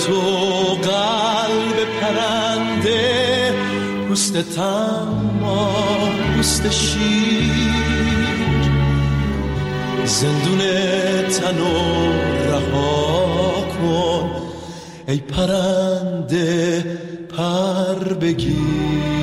تو قلب پرنده، پوست تما پوست شیر، زندون تنو رها کن ای پرنده پر بگیر.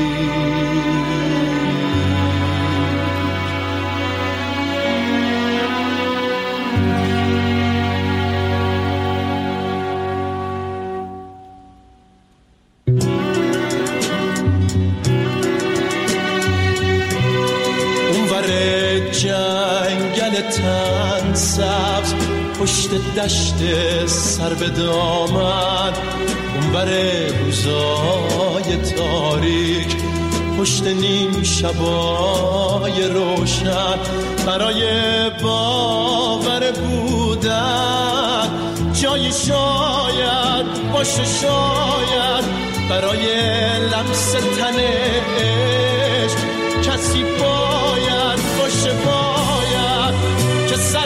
جنگل تن سبز پشت دشت سر به دامن، اونور روزای تاریک پشت نیم شبای روشن، برای باور بودن جایی شاید باشه، شاید برای لمس تن عشق کسی باید باشه، باید که سر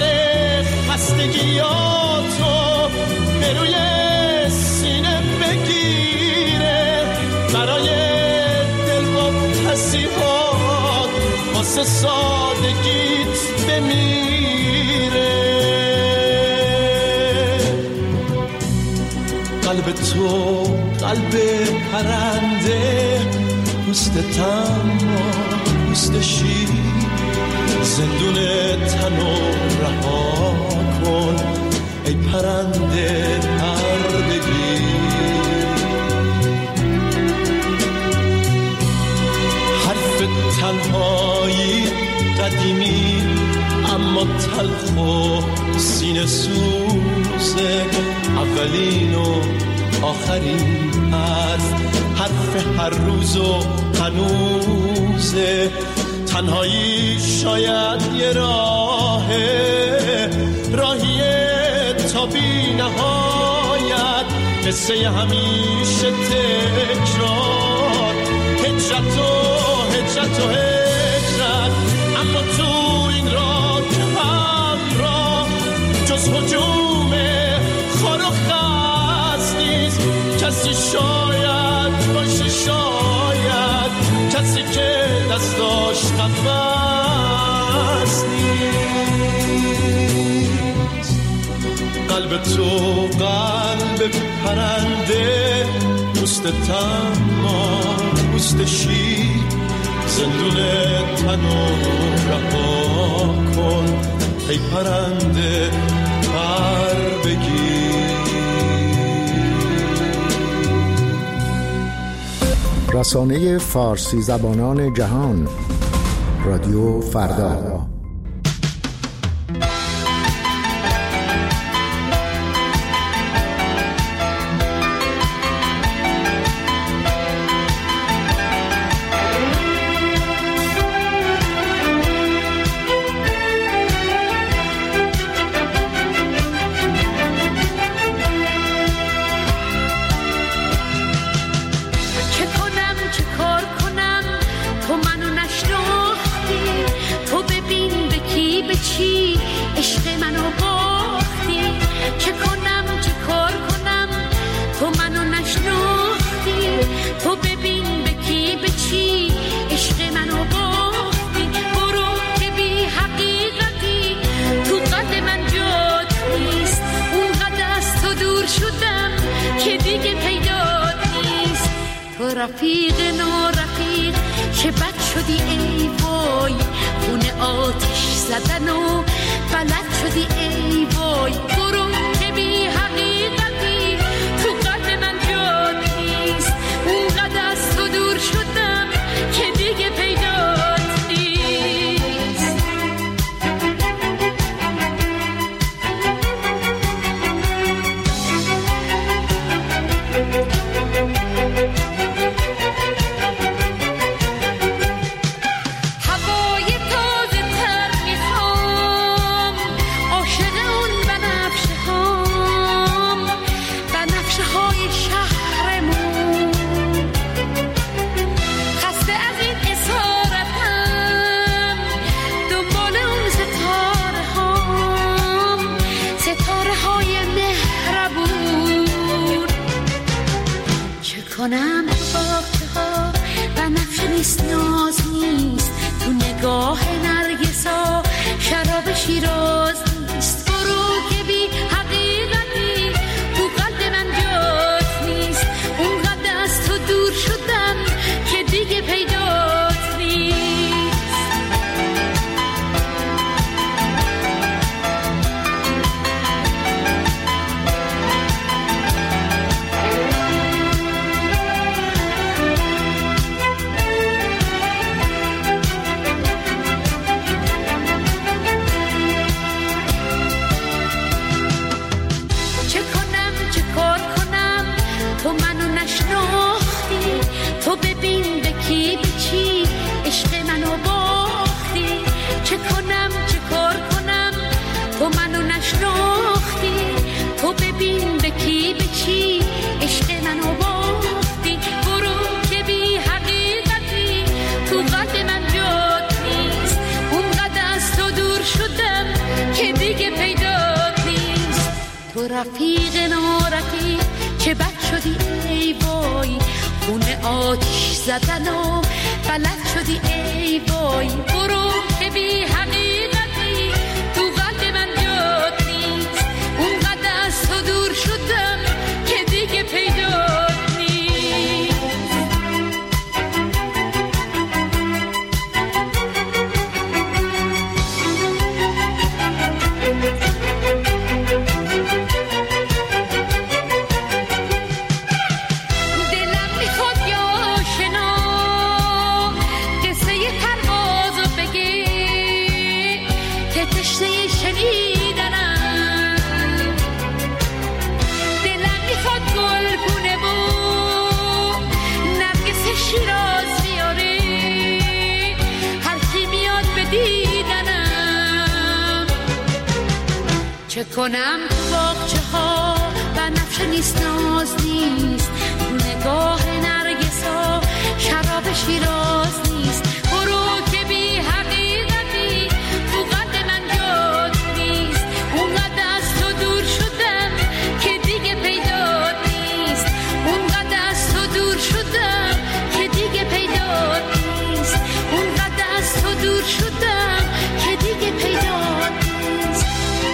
خستگیاتو به روی سینه بگیره، برای دلواپسی‌هات واسه سادگیت بمیره. قلب تو قلب پرنده، پوست تما پوست شیر، زندون تنو رها کن ای پرنده پر بگیر. حرف تنهایی قدیمی اما تلخ و سینه سوزه، اولین و آخرین حرف هر روز و هنوزه. تنهایی شاید یه راهیه تا بی نهایت، قصه همیشه تکرار، هجرت و هجرت، اما تو این راه که همراه جز هجوم خار و خس نیست کسی، شاید باشه، شاید کسی که دستاش نفس نیست. قلب تو قلب پرنده، پوست تما پوست شیر، زندون تنو رها کن ای پرنده پر بگیر. رسانه فارسی زبانان جهان، رادیو فردا. رفیق نارفیق چه بد شدی ای وای، خونه آتش زدن و بلد شدی ای وای، برو که بی حقیقتی تو قلب من جاد نیست، اونقدر از تو دور شدم که دیگه پیدات نیست. هوای تازه تر میخوام، عاشق اون بنفشه کنم تو باغچه ها بنفشه نیست ناز نیست تو نگاه نرگسا شراب شیراز نیست برو که بی حقیقتی تو قلب من جات نیست اونقدر از تو دور شدم که دیگه پیدات نیست. تو منو نشناختی تو ببین به کی به چی عشق منو باختی چه کنم چه کار کنم تو منو نشناختی تو ببین به کی به چی عشق منو باختی برو که بی حقیقتی تو قلب من جات نیست اونقدر از تو دور شدم که دیگه پیدات نیست. تو رفیق نارفیق چه بد شدی ای وای خونه آتش زدن و بلد شدی ای وای برو که بی حقیقتی تو قلب من جات نیست اونقدر از تو دور شدم که دیگه پیدات نیست. چه کنم تو باغچه ها بنفشه نیست ناز نیست تو نگاه نرگسا شراب شیراز نیست برو که بی حقیقتی تو قلب من جات نیست اونقدر از تو دور شدم که دیگه پیدات نیست اونقدر از تو دور شدم که دیگه پیدات نیست اونقدر از تو دور شدم که دیگه پیدات نیست.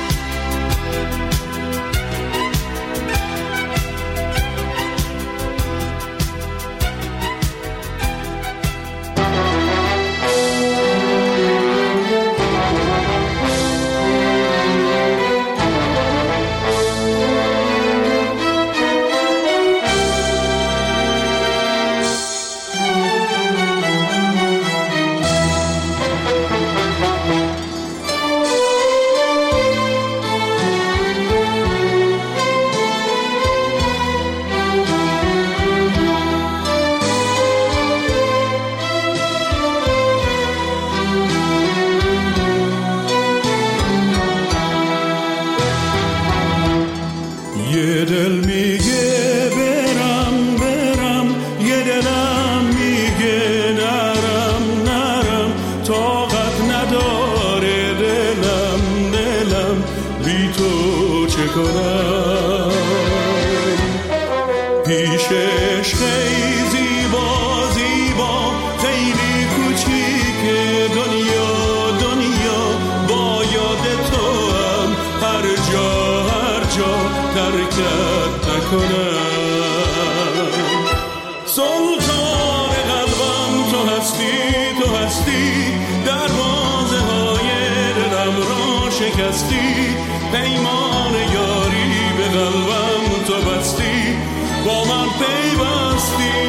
پیمان یاری به قلبم تو بستی با من پیوستی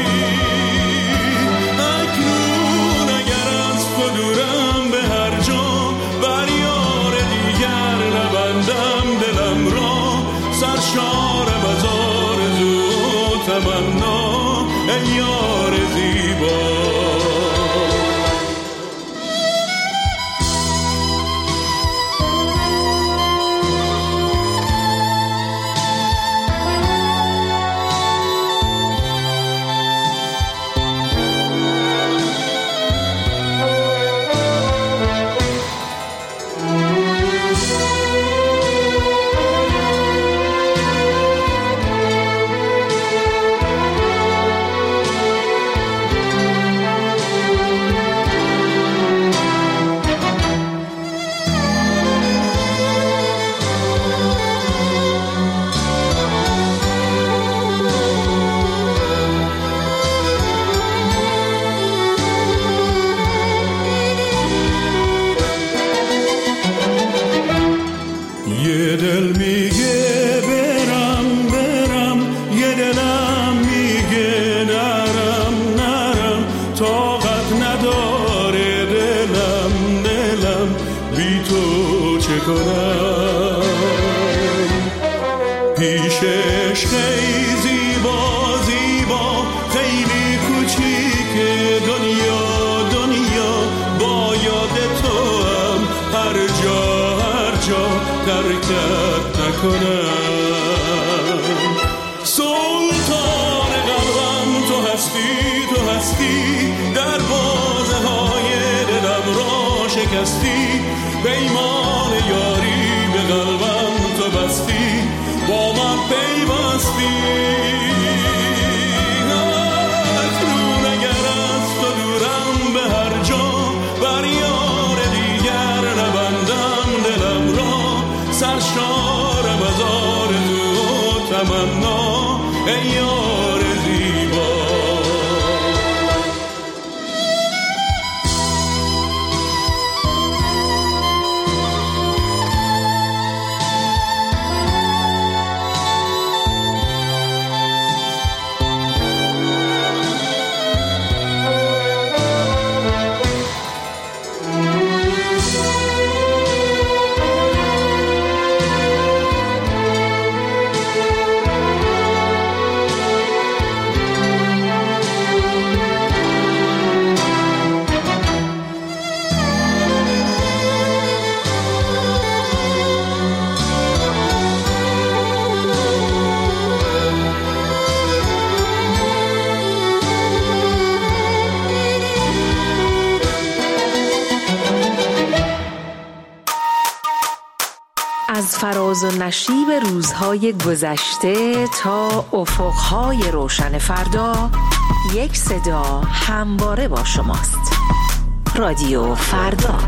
اکنون اگر از تو دورم به هر جا بر یار دیگر نبندم دلم را سرشارم از آرزو و تمنا ای یار زیبا. نکنم. پیشش خیلی زیبا زیبا خیلی کوچیکه دنیا با یاد تو هم هر جا ترکت نکنم. سلطان قلبم تو هستی در بازه های دلم را شکستی. پیمان یاری به قلبم تو بستی با من پیوستی. اکنون اگر از تو دورم به هر جا بر یار دیگر نبندم دلم را. سرشارم از آرزو و تمنا ای یار زیبا. از فراز و نشیب روزهای گذشته تا افقهای روشن فردا، یک صدا همواره با شماست. رادیو فردا.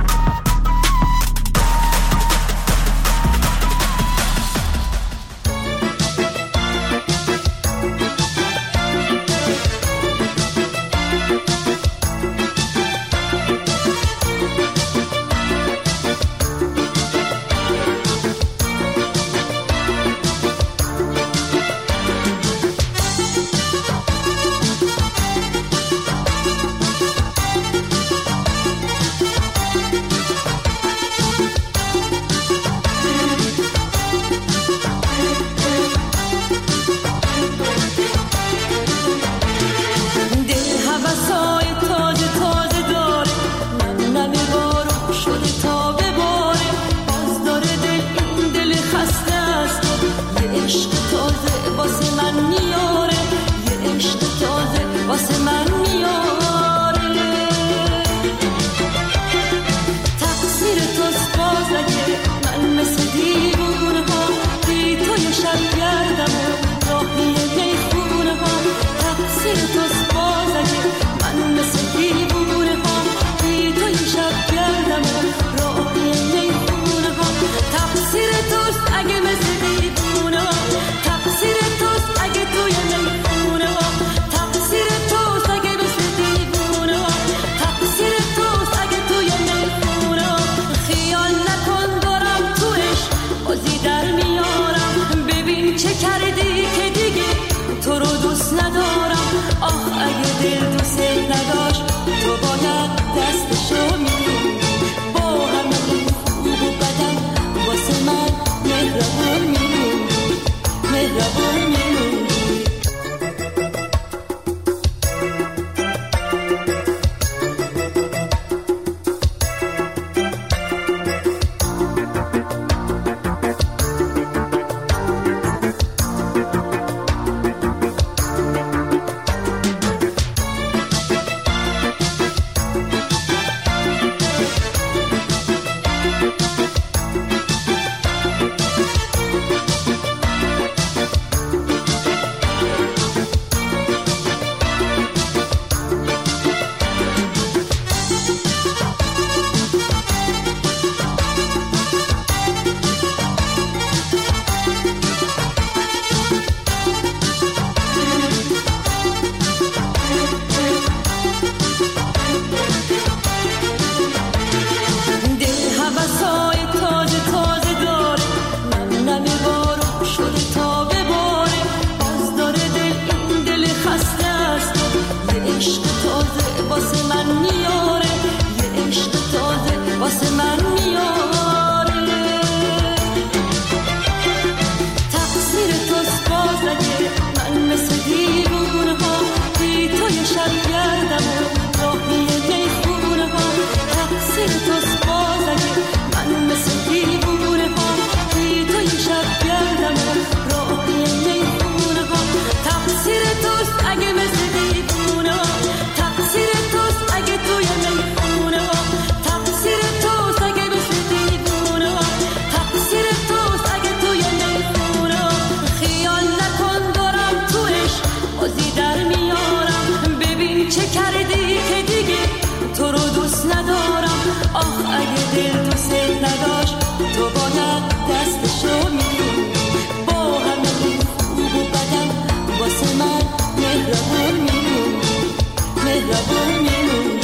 دستشو میگیره، با همه خوب و بدم واسه من مهربون میمون، مهربون میمون.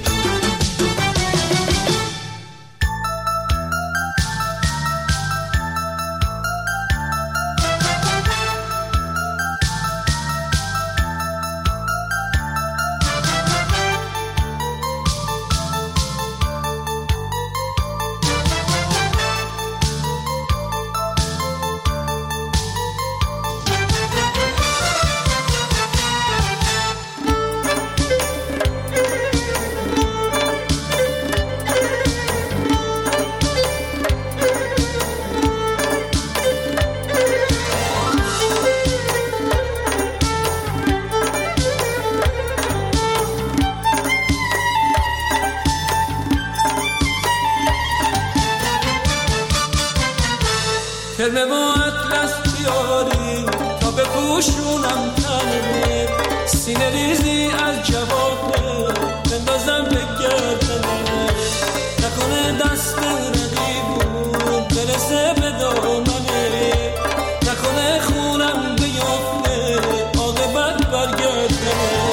کرمه و اطلس بیاری تا بپوشونم تنه، سینه ریزی از جوابه بندازم به گردنه، نکنه دست رقیبون برسه به دامنه، نکنه خونم بیافته عاقبت برگردنه.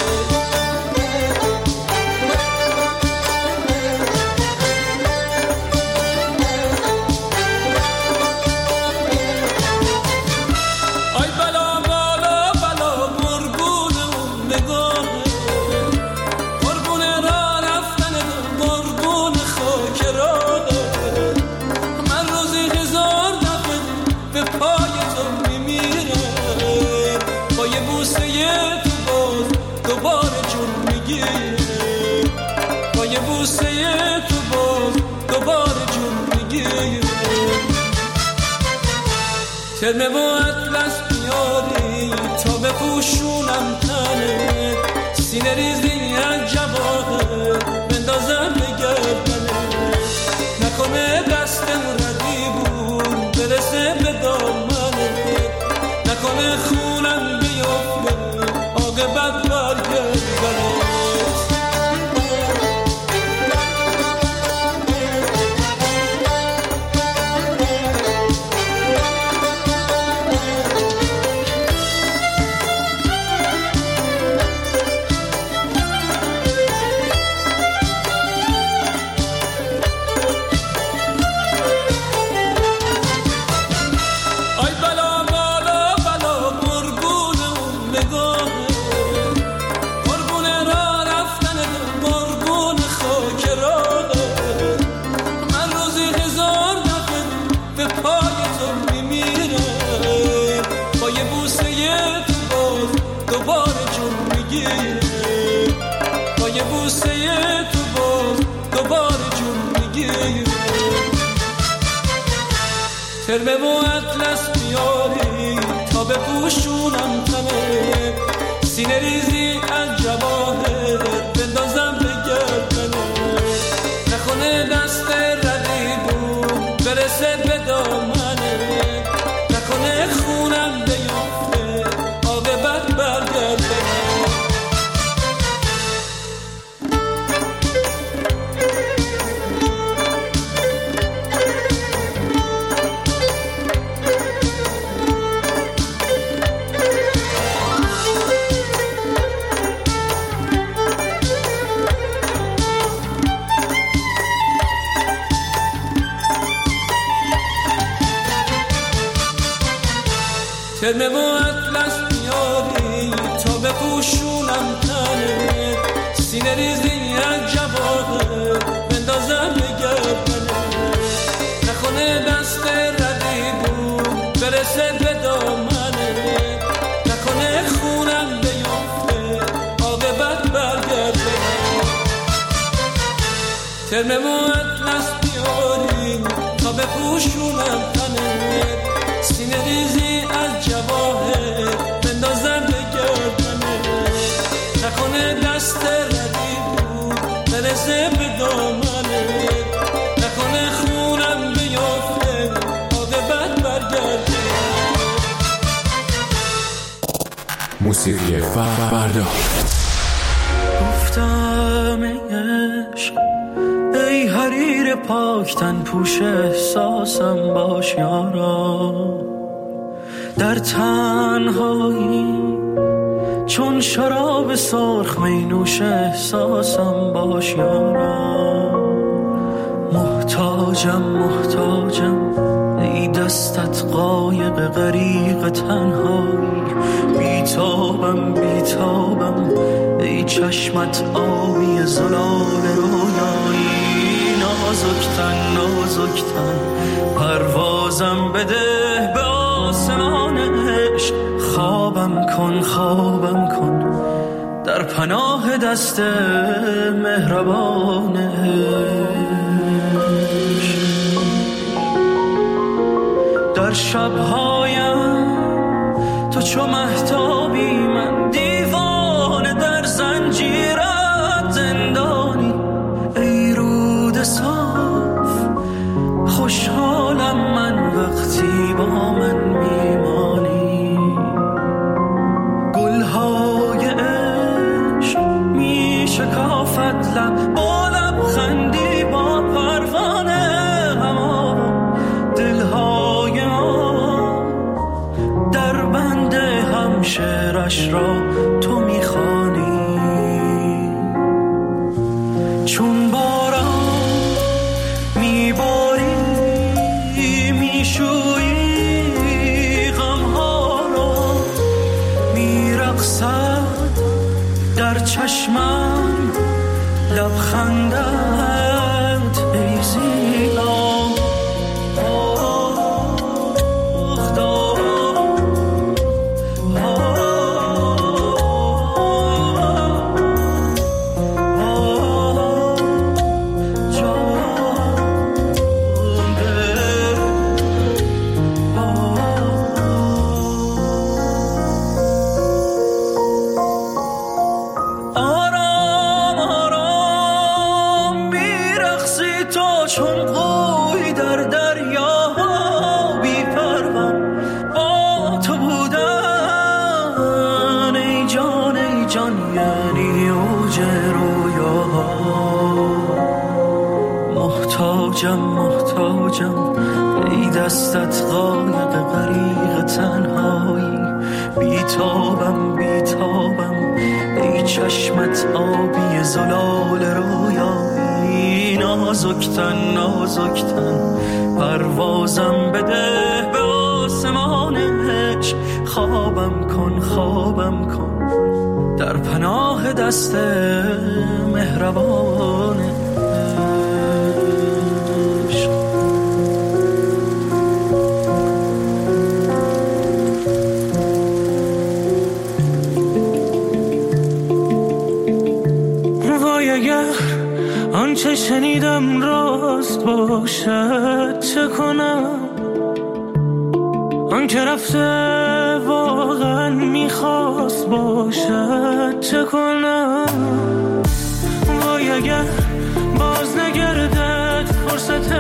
کرمه و اطلس بیاری تا بپوشونم تنه، سینه ریزی از جواهر بندازم به گردنه، نکنه دستم رقیبون برسه به دامنه، نکنه خونم بیافته عاقبت برگردنه. کرمه و اطلس بیاری تا بپوشونم تنه، سینه ریزی از جواهر بندازم به گردنه، نکنه دست رقیبون برسه به دامنه، نکنه خونم بیافته عاقبت برگردنه. کرمه و اطلس بیاری تا بپوشونم تنه، سینه ریزی از جواهر بندازم به گردنه، نکنه دست رقیبون برسه به دامنه، نکنه خونم بیافته عاقبت برگردنه. کرمه و اطلس بیاری تا بپوشونم تنه، سینه ریزی از جواهر بندازم به گردنه، نکنه دست رقیبون برسه به دامنه، نکنه خونم بیافته عاقبت برگردنه. موسیقی فردا. گفتم ای عشق ای حریر پاکتن پوش احساسم باش یارا، در تنهایی چون شراب سرخ می نوش احساسم باش یارا. محتاجم ای دستت قایق غریق تنهایی، بیتابم ای چشمت آبی زلال رویایی. نازکتن پروازم بده به آسمان عشق، خوابم کن در پناه دست مهربان عشق. در شبهایم تو چو مهتابی، من دیوانه در زنجیرت زندانی. ای رود صاف خوشحالم من وقتی با من میمانی. گلهای عشق میشکافد لب با لبخندی با پروانه، اما دلهای ما در بند همشهرش را تو میخوانی. چون باران میباری میشویی غمها را، میرقصد در چشمم لبخندت ای زیبا. محتاجم ای دستت قایق غریق تنهایی، بیتابم ای چشمت آبی زلال رویایی. نازکتن پروازم بده به آسمان عشق، خوابم کن در پناه دست مهربان عشق. اگر آنچه شنیدم راست باشد چه کنم؟ آنکه رفته واقعا میخواست باشد چه کنم؟ وای اگر باز نگردد فرصت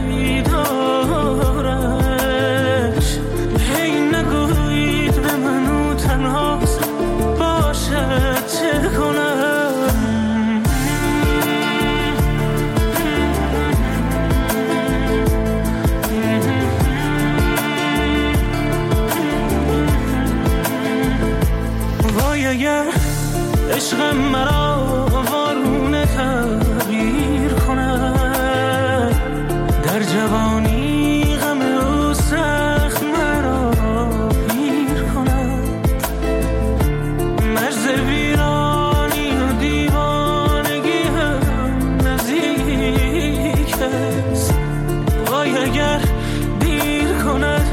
دیدارش، هی نگویید به منو تنهاست باشد چه کنم؟ اگر عشقم مرا وارونه تغییر کند، در جوانی غم او سخت مرا پیر کند. مرز ویرانی و دیوانگی هم نزدیک است. وای اگر دیر کند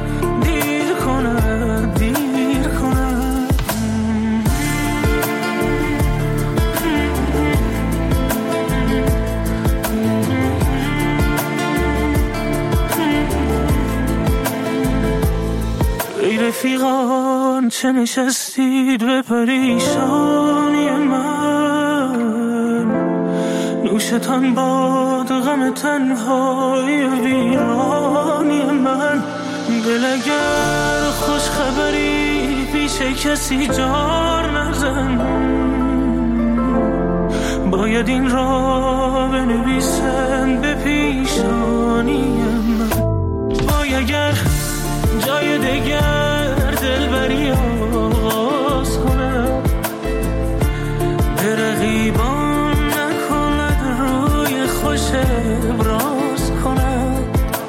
رفیقان چه نشستید به پریشانی من؟ نوشتان باد غم تنهای ویرانی من. دل اگر خوش خبری پیش کسی جار نزن، با باید این را بنویسن به پیشانی من. وای اگر جای دگر دلبری آغاز کنم، به رقیبان نکند روی خوش ابراز کنم.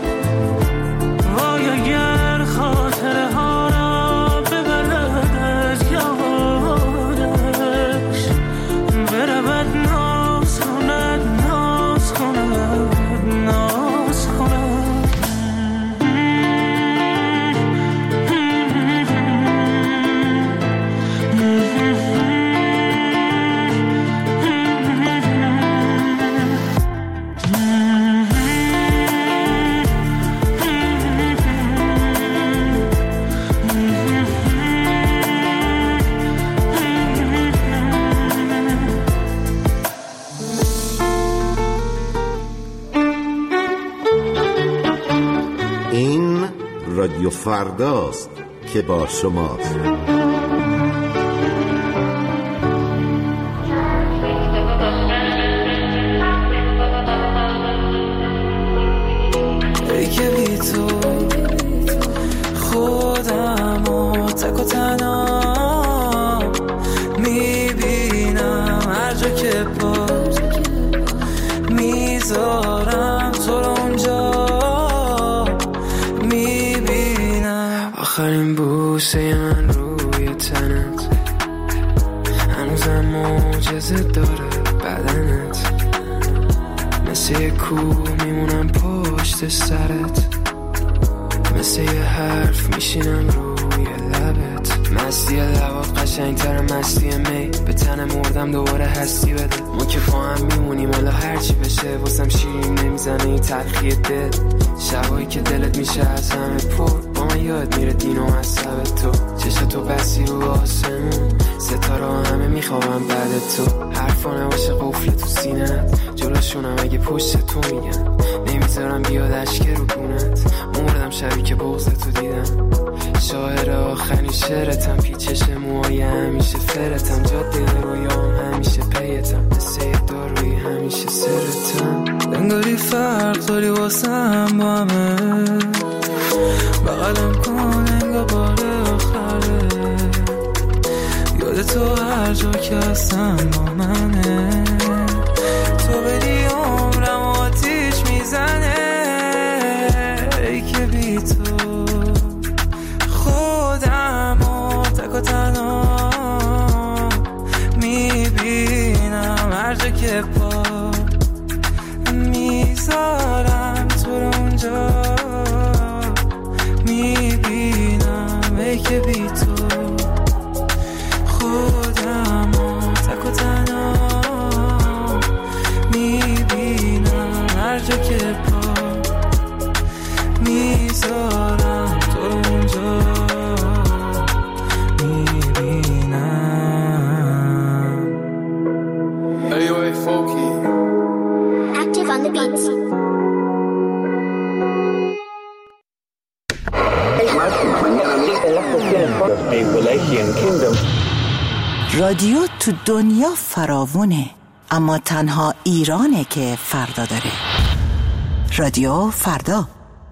وای اگر خاطره ها را ببرد از یادش، برود ناز کند ناز کند ناز کند. این رادیو فرداست که با شماست. ای که بی تو خودم و تک و تنها میبینم، هر جا که پاس میذارم تو رو اونجا میبینم. آخرین بوسه من روی تنت، هنوزم معجزه داره بدنت. مثل یه کوه میمونم پشت سرت، مثل یه حرف میشینم روی لبت. مستی لبات قشنگتر مستی می، به تن مردم دوباره هستی بده. ما که با هم میمونیم حالا هرچی بشه، واسم شیرین نمیزنه این تلخی دل. شبایی که دلت میشه از همه پر، با من یاد میره دین و مذهب تو. چشتو بسی رو آسمون، ستاره همه میخوابم بعد تو. حرفا نباشه قفل تو سینت، جلوشونم اگه پشت تو میگن. نمیذارم بیاد اشک رو گونت، مردم شبی که بغض تو دیدم. شاعر آخرین شعرتم، پیچش موهای همیشه فرتم. جاده رویام همیشه پیتم، مثل داروی همیشه سرتم. انگاری فرق داری واسم با همه، بغلم کن انگار بار آخره. یاد تو هر جا که هستم با منه، تو بری عمرم آتیش میزنه. ای که بی تو خودم و تک و تنها میبینم، هر جا که پا میذارم تو رو اونجا میبینم. ای که بی تو خودم و تک و تنها میبینم، هر جا که پا میذارم تو رو اونجا میبینم. AOA Folky Active on the beats. رادیو تو دنیا فراوونه، اما تنها ایرانه که فردا داره. رادیو فردا.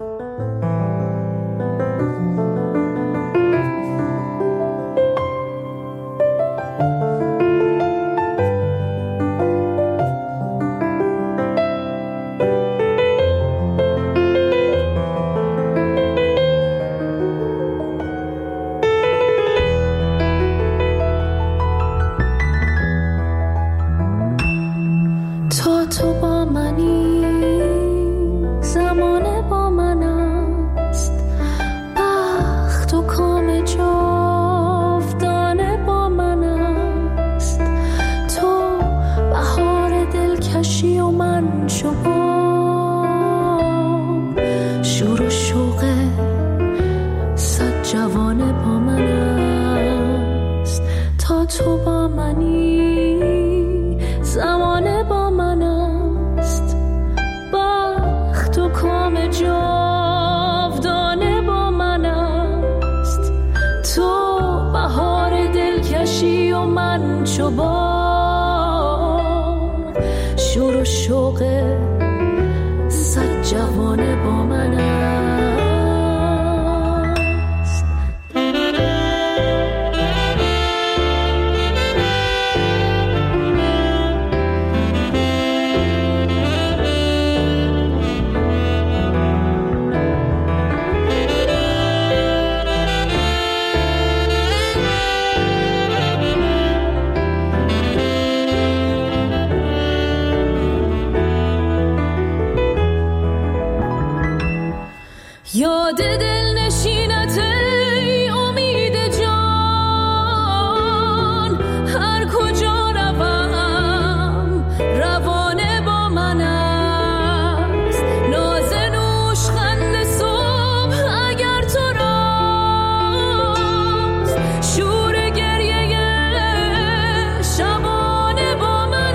تو با منی، زمانه با من است، بخت و کام جاودانه با من است. تو بهار دلکشی و من شباب، شور و شوق صد جوانه با من است. تا تو با منی، زمانه با من است، بخت و کام جاودانه با من است. تو بهار دلکشی و من چوبان، شوق صد جوانه با من است. یاد دل نشینت ای امید جان، هر کجا روم روانه با من است. ناز نوش خند صبح اگر تو راست، شور گریه شبانه با من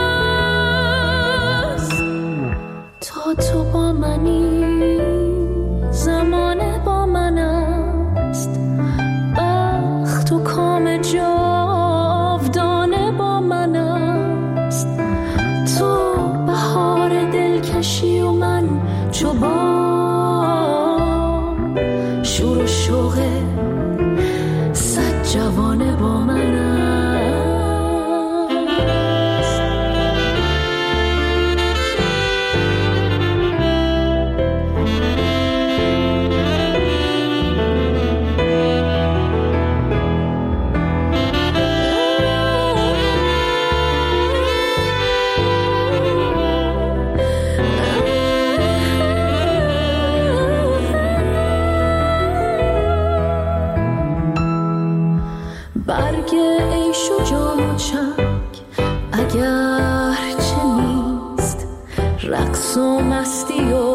است. تا تو با منی زمانه با من است، بخت و کام جاودانه با من است. تو بهار دلکشی و من چوبان، شور و شوق صد جوانه با من است. برگ عیش و جام و چنگ اگر چه نیست، رقص و مستی و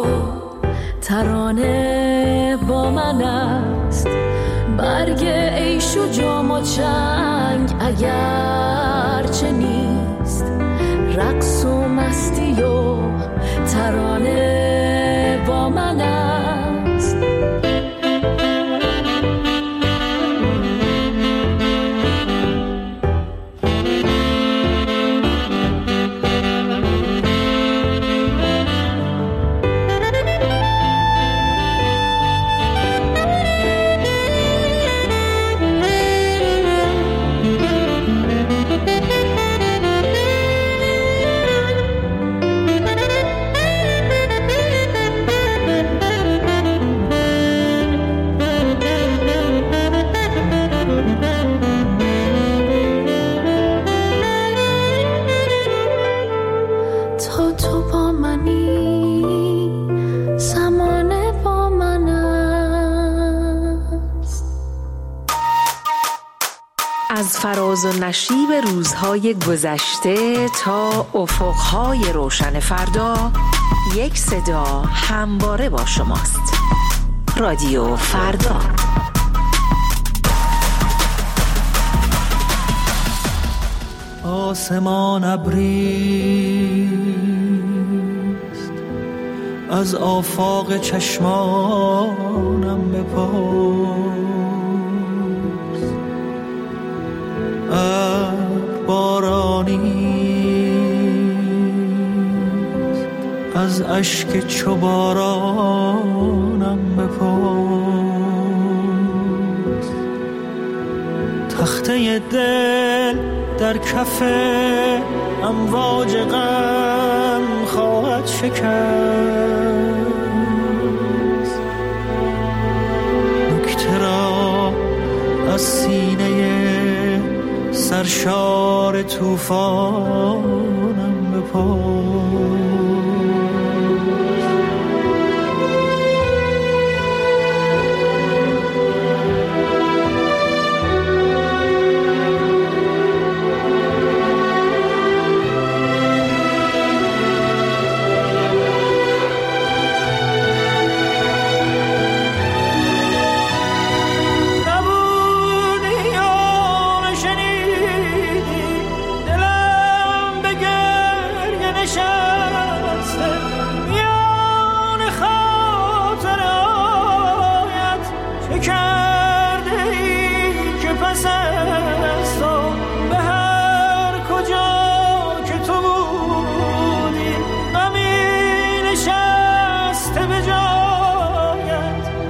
ترانه با من است. برگ عیش و جام و چنگ اگر چه نیست، رقص و مستی و ترانه با من است. از فراز و نشیب روزهای گذشته تا افقهای روشن فردا، یک صدا همواره با شماست. رادیو فردا. آسمان ابریست، از آفاق چشمانم بپرس. بارانیست، از اشک چو بارانم بپرس. تخته دل در کف امواج غم خواهد شکست. نکته را از سینه سرشار طوفانم بپرس.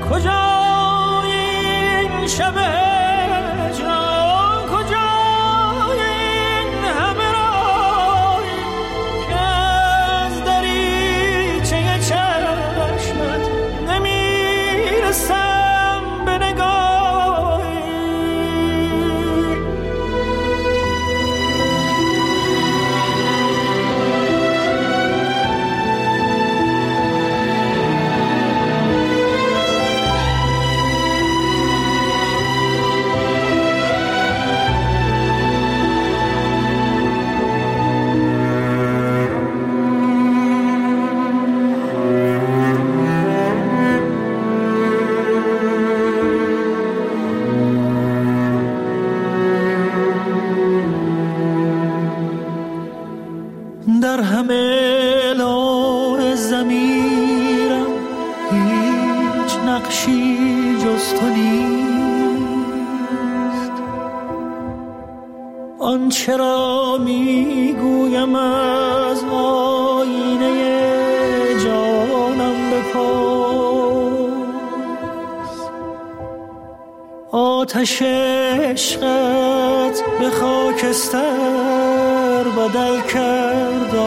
کجای این شب هجران، کجای این همه راهی که از دریچه چشمت نمیرسم به نگاهی. در همه لون ضمیرم هیچ نقشی جز تو نیست. آنچه را میگویم از آینه جانم بپرس. آتش عشقت به خاکستر بدل کرد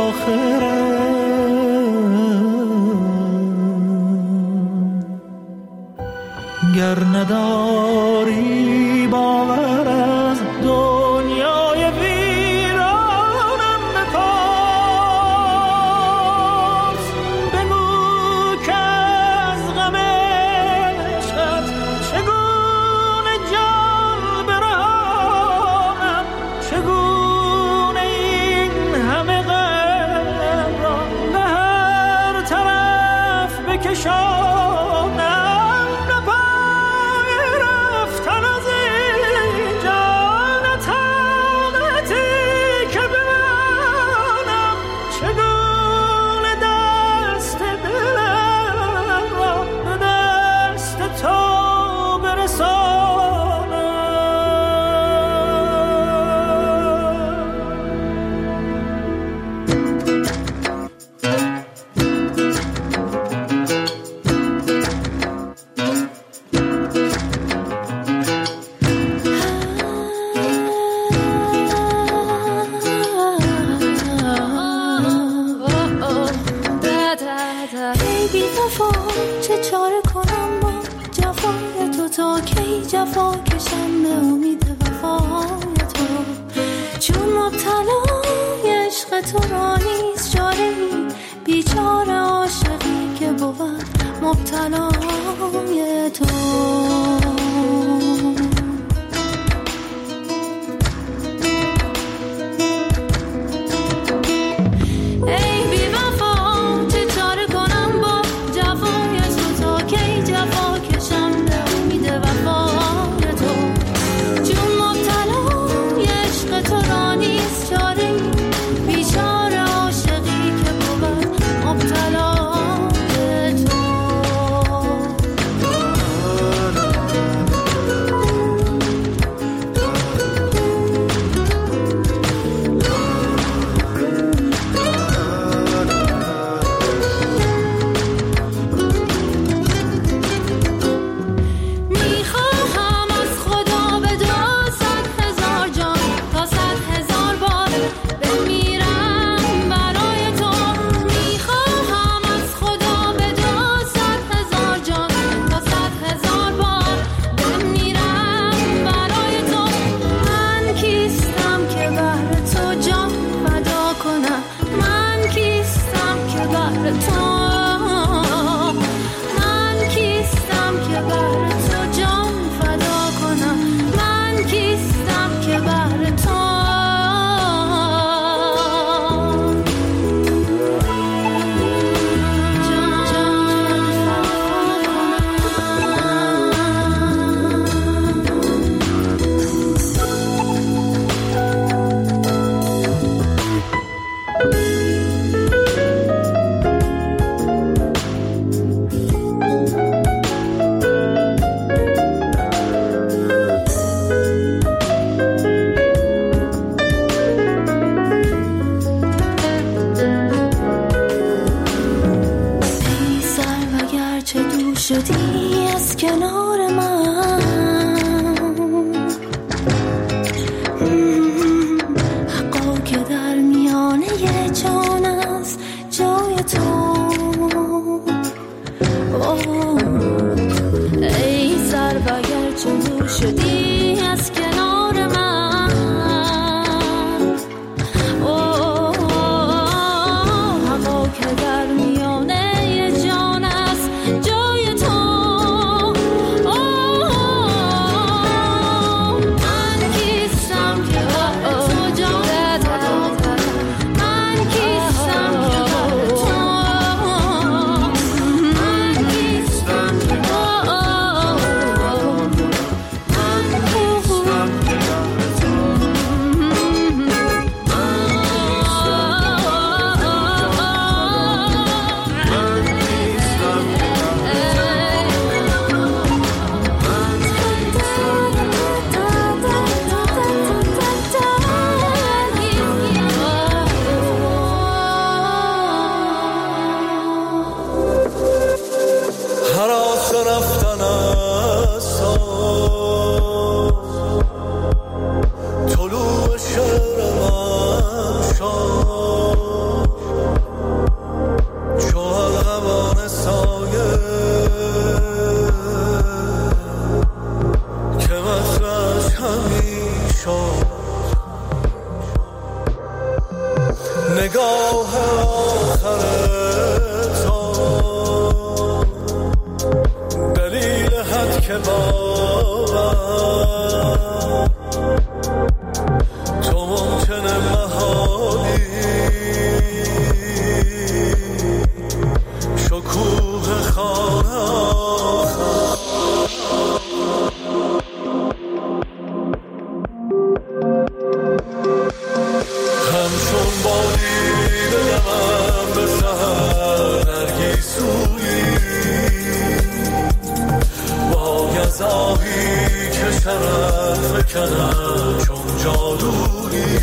آخرم. گر نداری باور از دنیای ویرانم بپرس. بگو که از غم عشقت چگونه جان برهانم، چگونه این همه غم را به هر طرف بکشانم. چه چاره کنم با جفای تو، تا کی جفا کشم به امید وفای تو. چون مبتلای عشق تو را نیست چاره‌ای، بیچاره عاشقی که بود مبتلای تو. کنار من، حقا که در میانه جان است جای تو. ای سر و اگر چون دور شدی از کنار من، حقا که در میانه جان است جای تو. من کیستم که بر تو جان دادم، من کیستم که بر تو، من کیستم که نگاه آخر تو دلیل حد که باور تو ممکنه محالی شکوه خانه آخر همچون بادی بدمم به سهر نرگیسویی باید آهی که شرف فکنم چون جادویی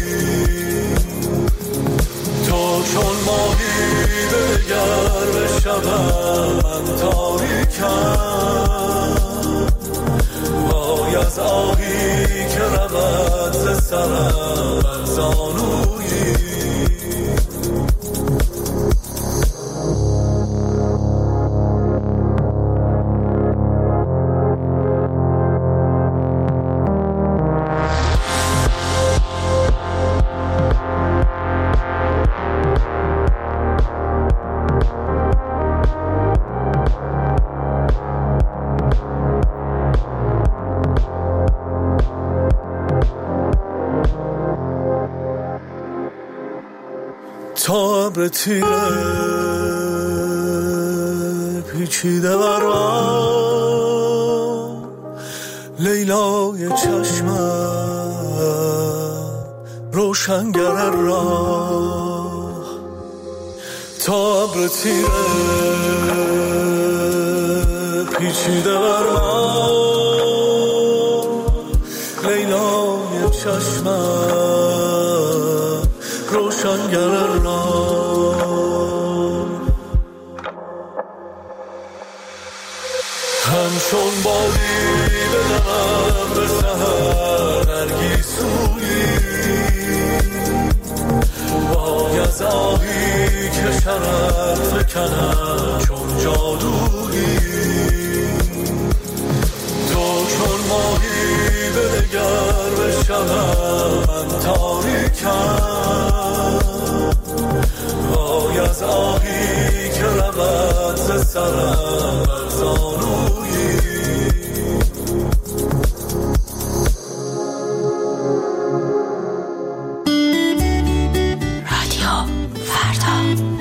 تو چون ماهی بگر به شبم من تاریکم باید آهی که رود ز سرم بر زانویی تا ابر تیره پیچیده برام لیلای چشمم روشنگر راه تا ابر تیره پیچیده برام لیلای چشمم روشنگر راه همچون بادی بدمم به سهر نرگیسویی باید آهی که شرف فکنم چون جادویی تو چون ماهی بدگر به شبم من تاریکم باید آهی که رود ز سرم بر زانویی رادیو فردا.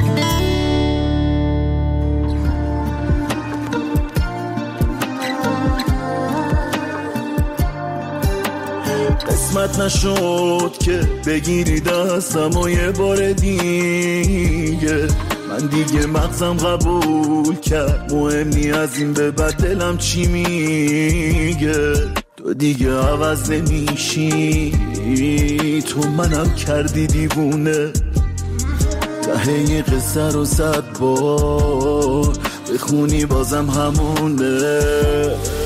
قسمت نشد که بگیری دستم و یه بار دیگه من دیگه مغزم قبول کرد مهم نی از این به بعد دلم چی میگه تو دیگه عوض نمیشی تو منم کردی دیوونه دهه قصه رو 100 بار بخونی بازم همونه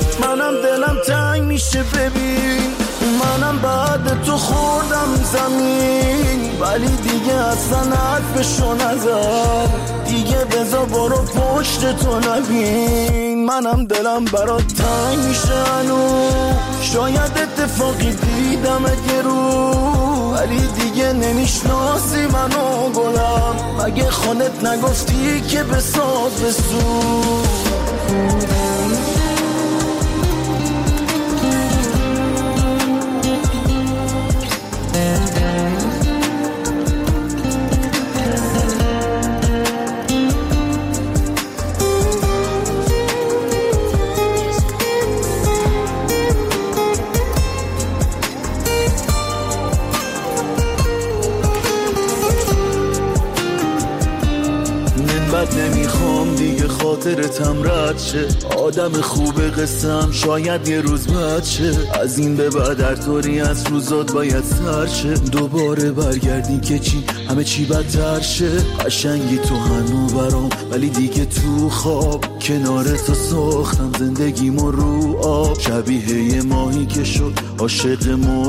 میشه ببین منم بعد تو خوردم زمین ولی دیگه اصلا حرفشو نزن دیگه بذار برو پشت تو نبین منم دلم برات تنگ میشه هنو شاید اتفاقی دیدم اگه رو ولی دیگه نمیشناسی منو گلم مگه خودت نگفتی که بساز بسو نمیخوام دیگه خاطرتم رد شه آدم خوب قصم شاید یه روز بد شه از این به بعد هر طوری از روزات باید سر شه دوباره برگردی که چی همه چی بدتر شه قشنگی تو هنو برام ولی دیگه تو خواب کنار تو ساختم زندگیمو رو آب شبیه یه ماهی که شد عاشق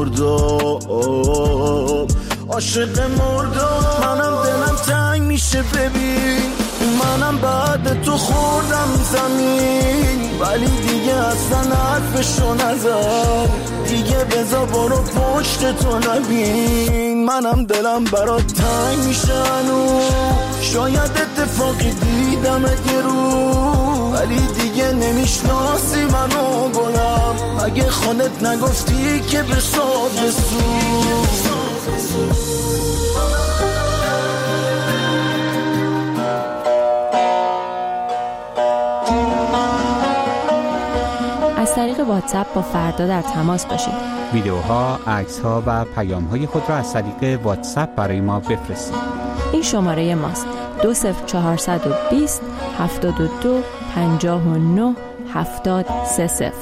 مرداب عاشق مرداب منم دلم تنگ میشه ببین منم بعد تو خوردم زمین ولی دیگه اصلا حرفشو نزن دیگه بذار برو پشت تو نبین منم دلم برات تنگ میشه هنو شاید اتفاقی دیدم اگه رو ولی دیگه نمیشناسی منو گلم اگه خودت نگفتی که بساز بسو از طریق واتساپ با فردا در تماس باشید. ویدیوها، عکس‌ها و پیام‌های خود را از طریق واتساپ برای ما بفرستید. این شماره ماست 20420 72 59 730.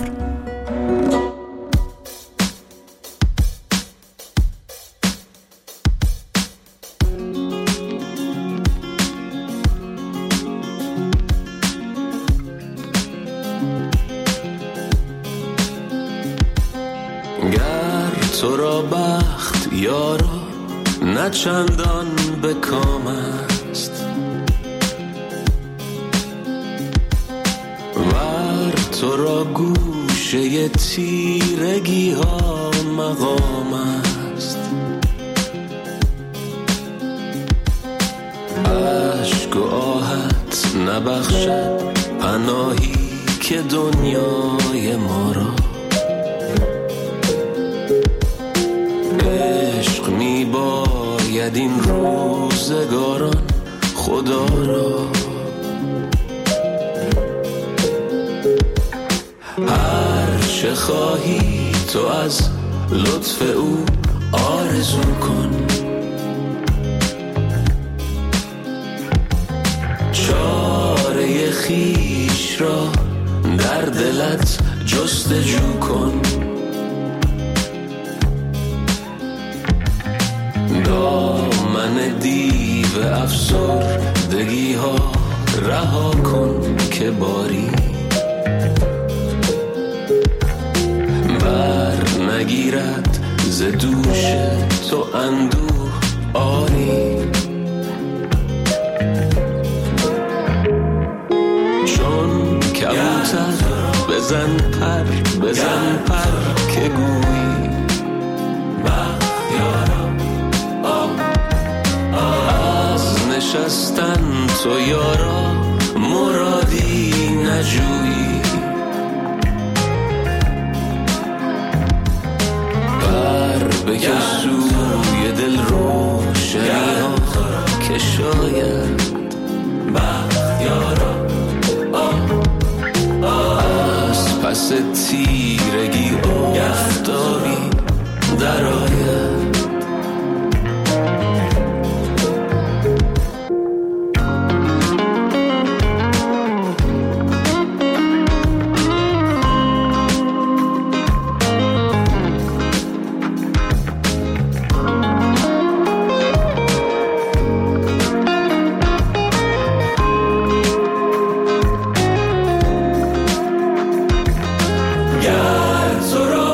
تو را بخت یارا نه چندان به کام است ور تو را گوشه تیرگی ها مقام است عشق و آهت نبخشد پناهی که دنیای ما را عشق می باید این روزگاران خدا را هر چه خواهی تو از لطف او آرزو کن چاره خویش را در دلت جستجو کن دامن دیو افسردگی ها رها کن که باری بر نگیرد ز دوش تو اندوه آری چون کبوتر بزن پر که گویی نشستن تو یارا مرادی نجویی بر بکش سوی دل روشنی ها که شاید بختیارا از پس تیرگی آفتابی در آید گر تو را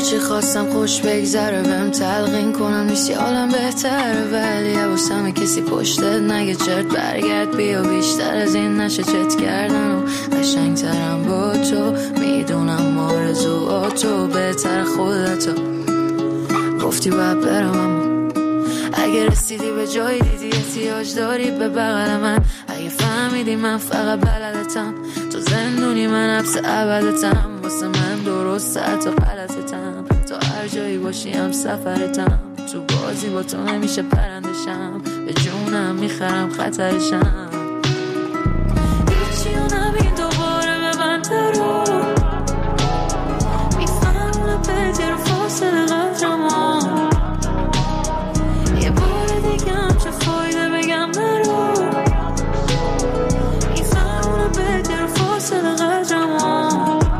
هرچی خواستم خوش بگذره بهم تلقین کنم نیستی حالم بهتره، ولی حواسم کسی پشتت نگه چرت برگرد بیا، بیشتر از این نشه چت کردن و قشنگترم با تو، میدونم آرزواتو بهتر خودتو گفتی باید برم، اما اگه رسیدی به جایی دیدی احتیاج داری به بغل من، اگه فهمیدی من فقط بلدتم، تو زندونی من حبس ابدتم، واسه من درست حتی غلطتم، تو هر جایی باشی هم سفرتم، تو بازی با تو نمیشه پرندشم، به جونم میخرم خطرشم، هیچی و نبین دوباره به من درو، میفهمونه بهتر رو فاصله قدرمو، یه بار دیگه هم چه فایده بگم نرو، میفهمونه بهتر رو فاصله قدرمو،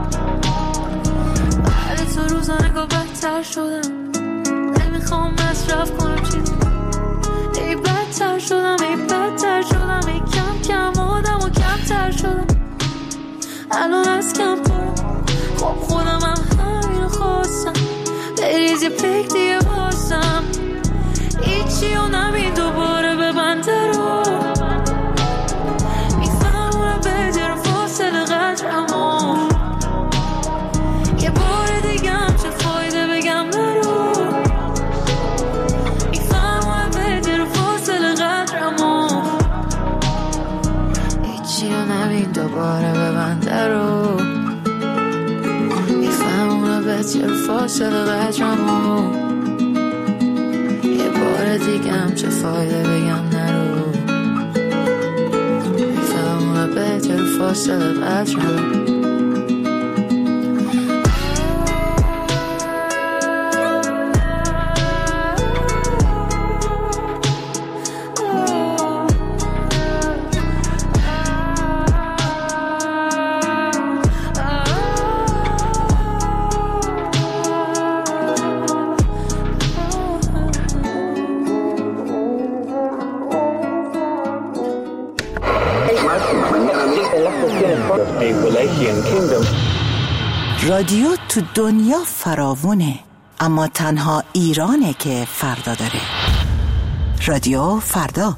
بعد تو روزانه گاه بدتر شدم، نمیخوام مصرف کنم چیزی، ای بدتر شدم ای بدتر شدم، ای کم کم آدم و کمتر شدم، الان از کم پرم، خب خودم هم همینو خواستم، بریز یه پک دیگه بازم، هیچی و نبین دوباره به بنده رو، میفهمونه بهتر فاصله قدرمو، یه بار دیگه هم چه فایده بگم نرو، میفهمونه بهتر فاصله قدرمو، هیچی و نبین دوباره به بنده رو، میفهمونه بهتر فاصله قدرمو، یه بار دیگه هم چه فایده بگم نرو، میفهمونه بهتر فاصله قدرمو. رادیو تو دنیا فراوونه، اما تنها ایرانه که فردا داره. رادیو فردا.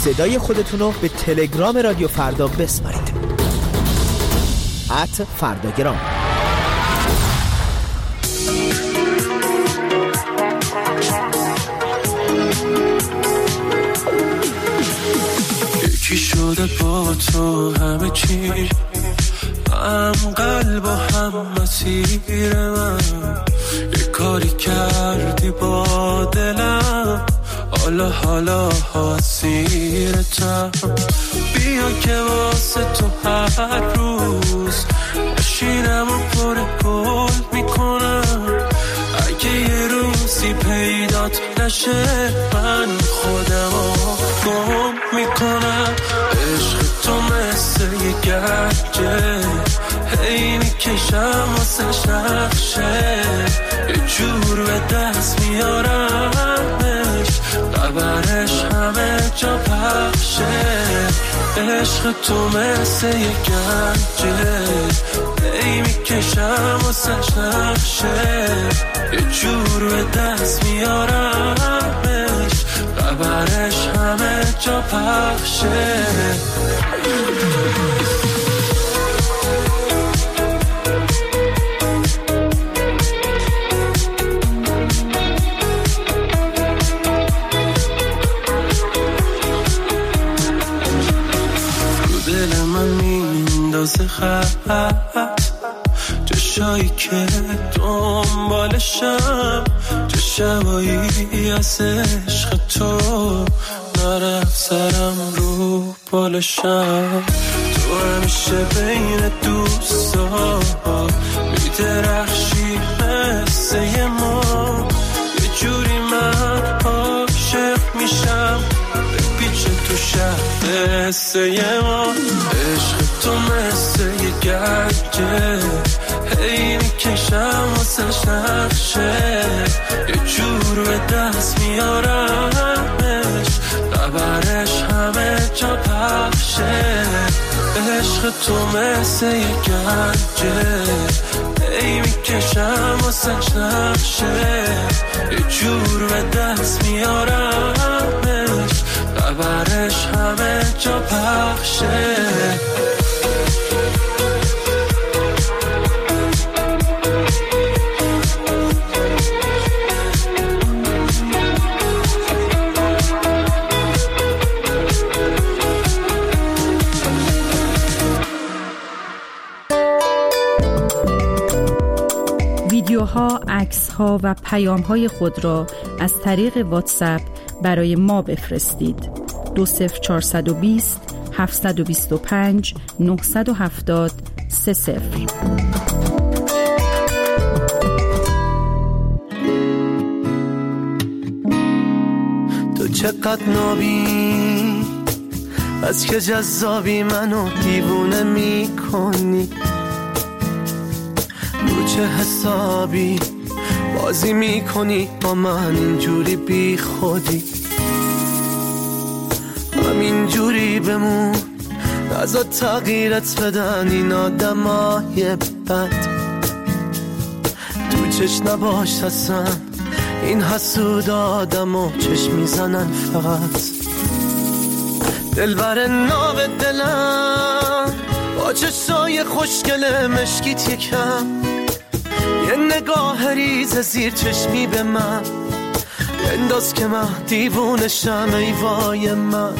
صدای خودتون رو به تلگرام رادیو فردا بسپارید. @فرداگرام. یکی شده با تو همه چی، هم قلب و هم مسیر من. یه کاری کردی با دلم، حالا حسیرتم. بیا که واسه تو هر روز ماشینم رو پر گل میکنم. اگه یه روزی پیدات نشه من خودم رو گم میکنم. عشق تو مثل یه گرجه هی میکشم واسه نقشه، یه جور به دست میارمش، خبرش همه جا پخشه. عشق تو مثل یه گنجه هی میکشم واسه نقشه، یه جور به دست میارمش، خبرش همه جا پخشه. دل من میندازه خط، جشایی که دنبالشم، چه شبایی از عشق تو نرفت سرم رو بالشم. تو همیشه بین دوستا میدرخشی مثل یه ما، یه جوری من عاشق میشم پیچه تو شهر مثل یه ما. عشق تو مثل یه گرجه هی میکشم واسه نقشه، یه جور به دست میارمش، خبرش همه جا پخشه. عشق تو مثل یه گنجه هی میکشم واسه نقشه، یه جور به دست میارمش، خبرش همه جا پخشه. ویدیوها، عکس‌ها و پیام‌های خود را از طریق واتساپ برای ما بفرستید. 20420 725 970 30. تو چقدر نابی، از که جذابی منو دیوونه میکنی. رو چه حسابی بازی میکنی با من اینجوری بی خودی؟ همینجوری بمون، نذار تغییرت بدن این آدمای بد. تو چش نباش اصلا، این حسود آدمو چشم میزنن فقط. دلبر ناو دلم با چشای خوشگل مشکیت یکم، یه نگاه ریز زیر چشمی به من بنداز که من دیوونشم. ای وای من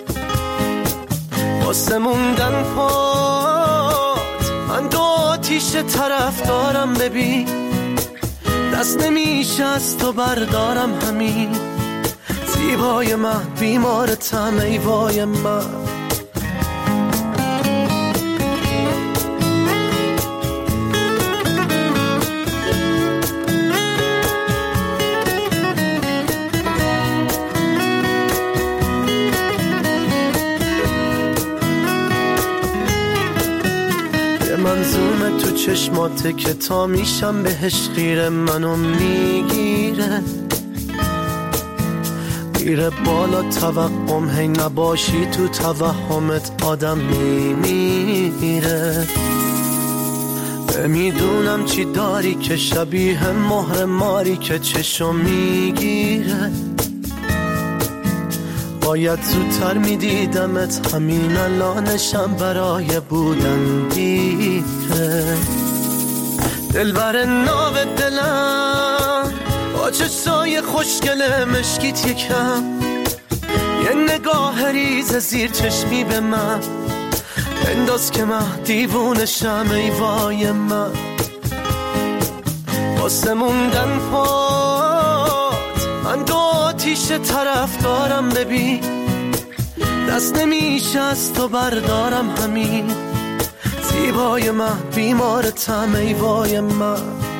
واسه موندن پات، من دو آتیش طرف دارم. ببین دست نمیشه از تو بردارم، همین زیبای من بیمارتم. ای وای من منظومه تو چشماته که تا میشم بهش غیر منو میگیره. میره بالا توقم، هی نباشی تو توهمت آدم میمیره. نمیدونم چی داری که شبیه مهر ماری که چشم میگیره. باید زودتر میدیدمت، همین الانشم برای بودن دیره. دلبر ناو دلم با چشای خوشگل مشکیت یکم، یه نگاه ریز زیر چشمی به من انداز که من دیوونشم. ای وای من واسه موندن پات من دو آتیش طرف دارم. ببین دست نمیشه از تو بردارم، همین زیبای من بیمارتم. ای وای من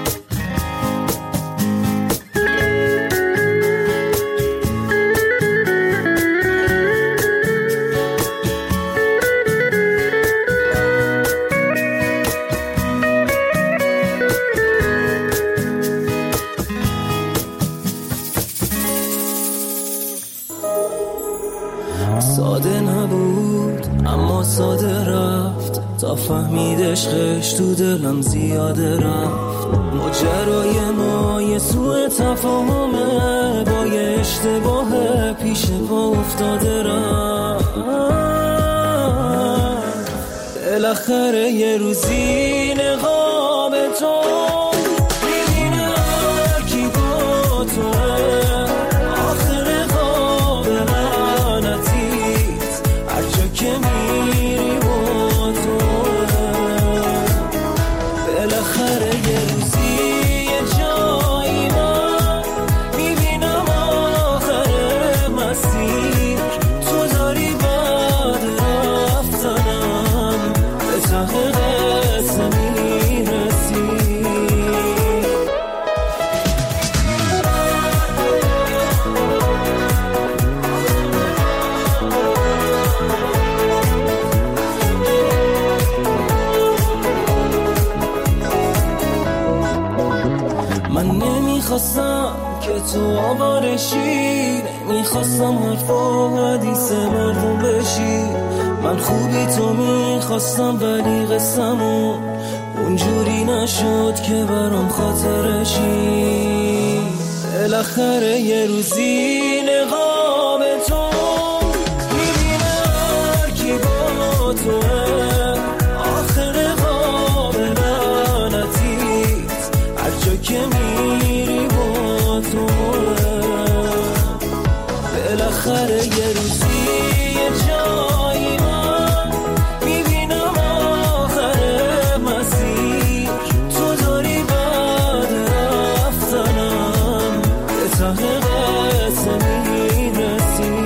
ساده نبود اما ساده رفت، تا فهمید عشقش تو دلم زیاده رفت. ماجرای ما یه سوء تفاهمه، با یه اشتباه پیش پا افتاده رفت. بالاخره یه روزی نقاب تو میبینه کی با توه، آخر خواب لعنتیت هر جا که میری با توه. بالاخره یه روزی یه جایی من میبینم آخر مسیر تو داری بعد رفتنم به ته قصه میرسی. من نمیخواستم که تو آوارشی، نمیخواستم حرف و حدیث مردم بشی. من خوبی تو میخواستم ولی قسمون اونجوری نشد که برام خاطرشی. بالاخره یه روزی نقاب تو میبینه هر کی با توه، آخر خواب لعنتیت هر جا که میری با توه. بالاخره یه روزی یه جایی من میبینم آخر مسیر تو داری بعد رفتنم به ته قصه میرسی.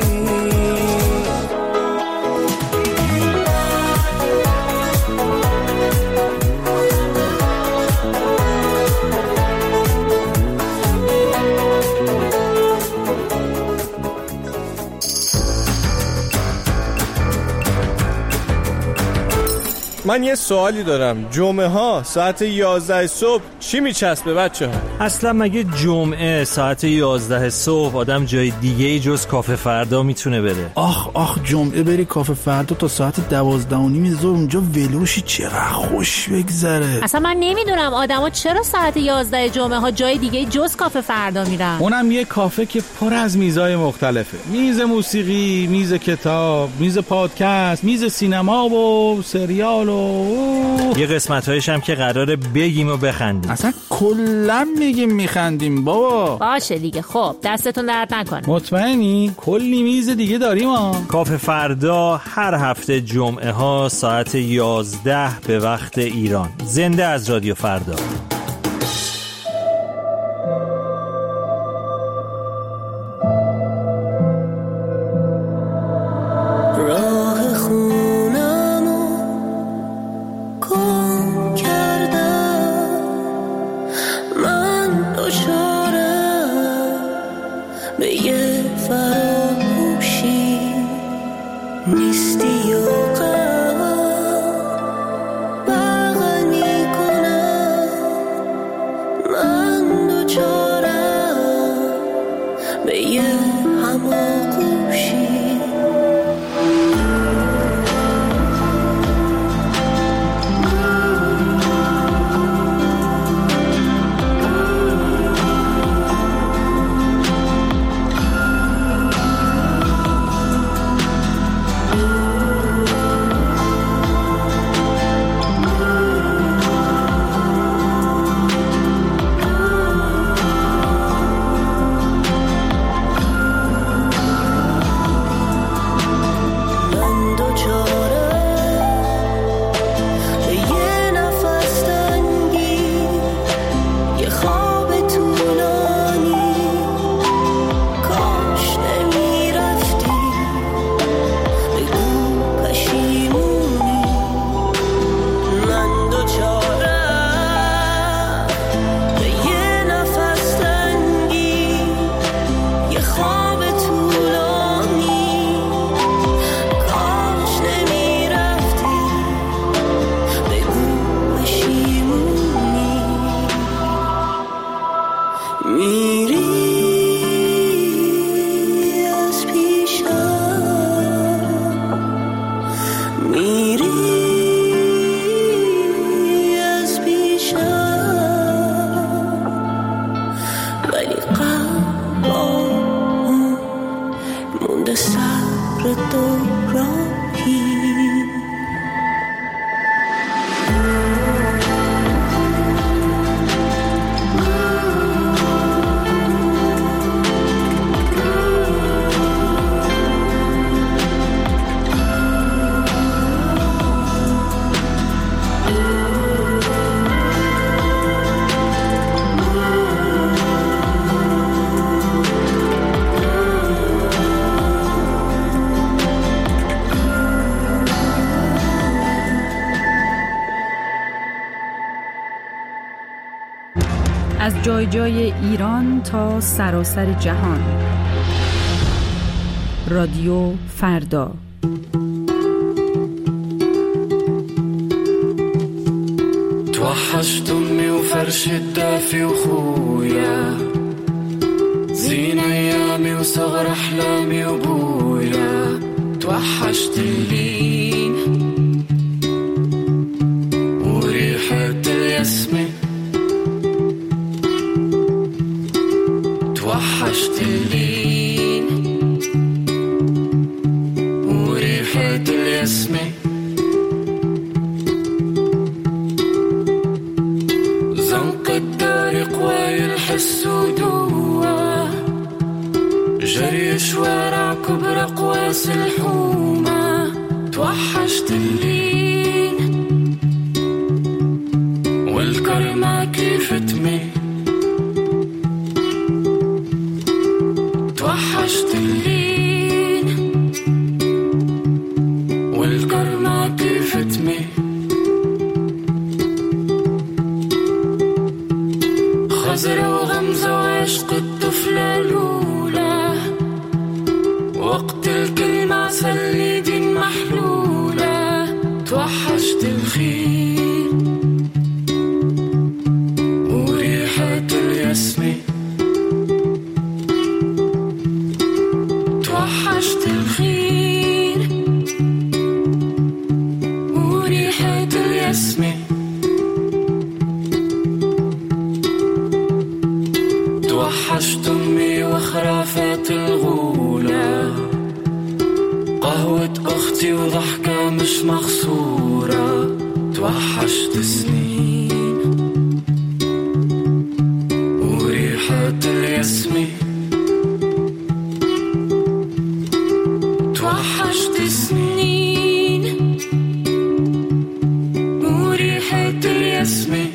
من یه سوالی دارم، جمعه ها ساعت 11 صبح چی میچسبه بچه ها؟ اصلا مگه جمعه ساعت 11 صبح آدم جای دیگه جز کافه فردا میتونه بره؟ آخ جمعه بری کافه فردا تا ساعت 12:30 ظهر اونجا ولوشی چقدر خوش بگذره. اصلا من نمیدونم آدما چرا ساعت 11 جمعه ها جای دیگه جز کافه فردا میرن. اونم یه کافه که پر از میزای مختلفه، میز موسیقی، میز کتاب، میز پادکست، میز سینما و سریال و یه قسمت‌هایش هم که قراره بگیم و بخندیم. اصلا کلا میگیم میخندیم بابا. باشه دیگه، خب دستتون درد نکنه. مطمئنی؟ کلی میز دیگه داریم ها. کافه فردا هر هفته جمعه ها ساعت 11 به وقت ایران، زنده از رادیو فردا. جای ایران تا سراسر جهان. رادیو فردا. توحشت أمي وفرش الدافي وخويا زين أيامي وصغر أحلامي وبويا توحشت اللين وريحة الياسمين توحشت اللين وريحة الياسمين زنق الدار قواي الحس ودوا جري شوارع كبر قواس الحومة توحشت اللين والكرمة كيف تميل توحشت اللين والكرمة كيف تميل خزرة وغمزة وعشق الطفلة الأولى وقت الكلمة عسل يدين محلولة توحشت الخير وريحة الياسمين توحشت الخير وريحة الياسمين توحشت أمي وخرافات الغولة قهوة أختي وضحكة مش مخصورة توحشت سنين وريحة الياسمين توحشت سنين وريحة الياسمين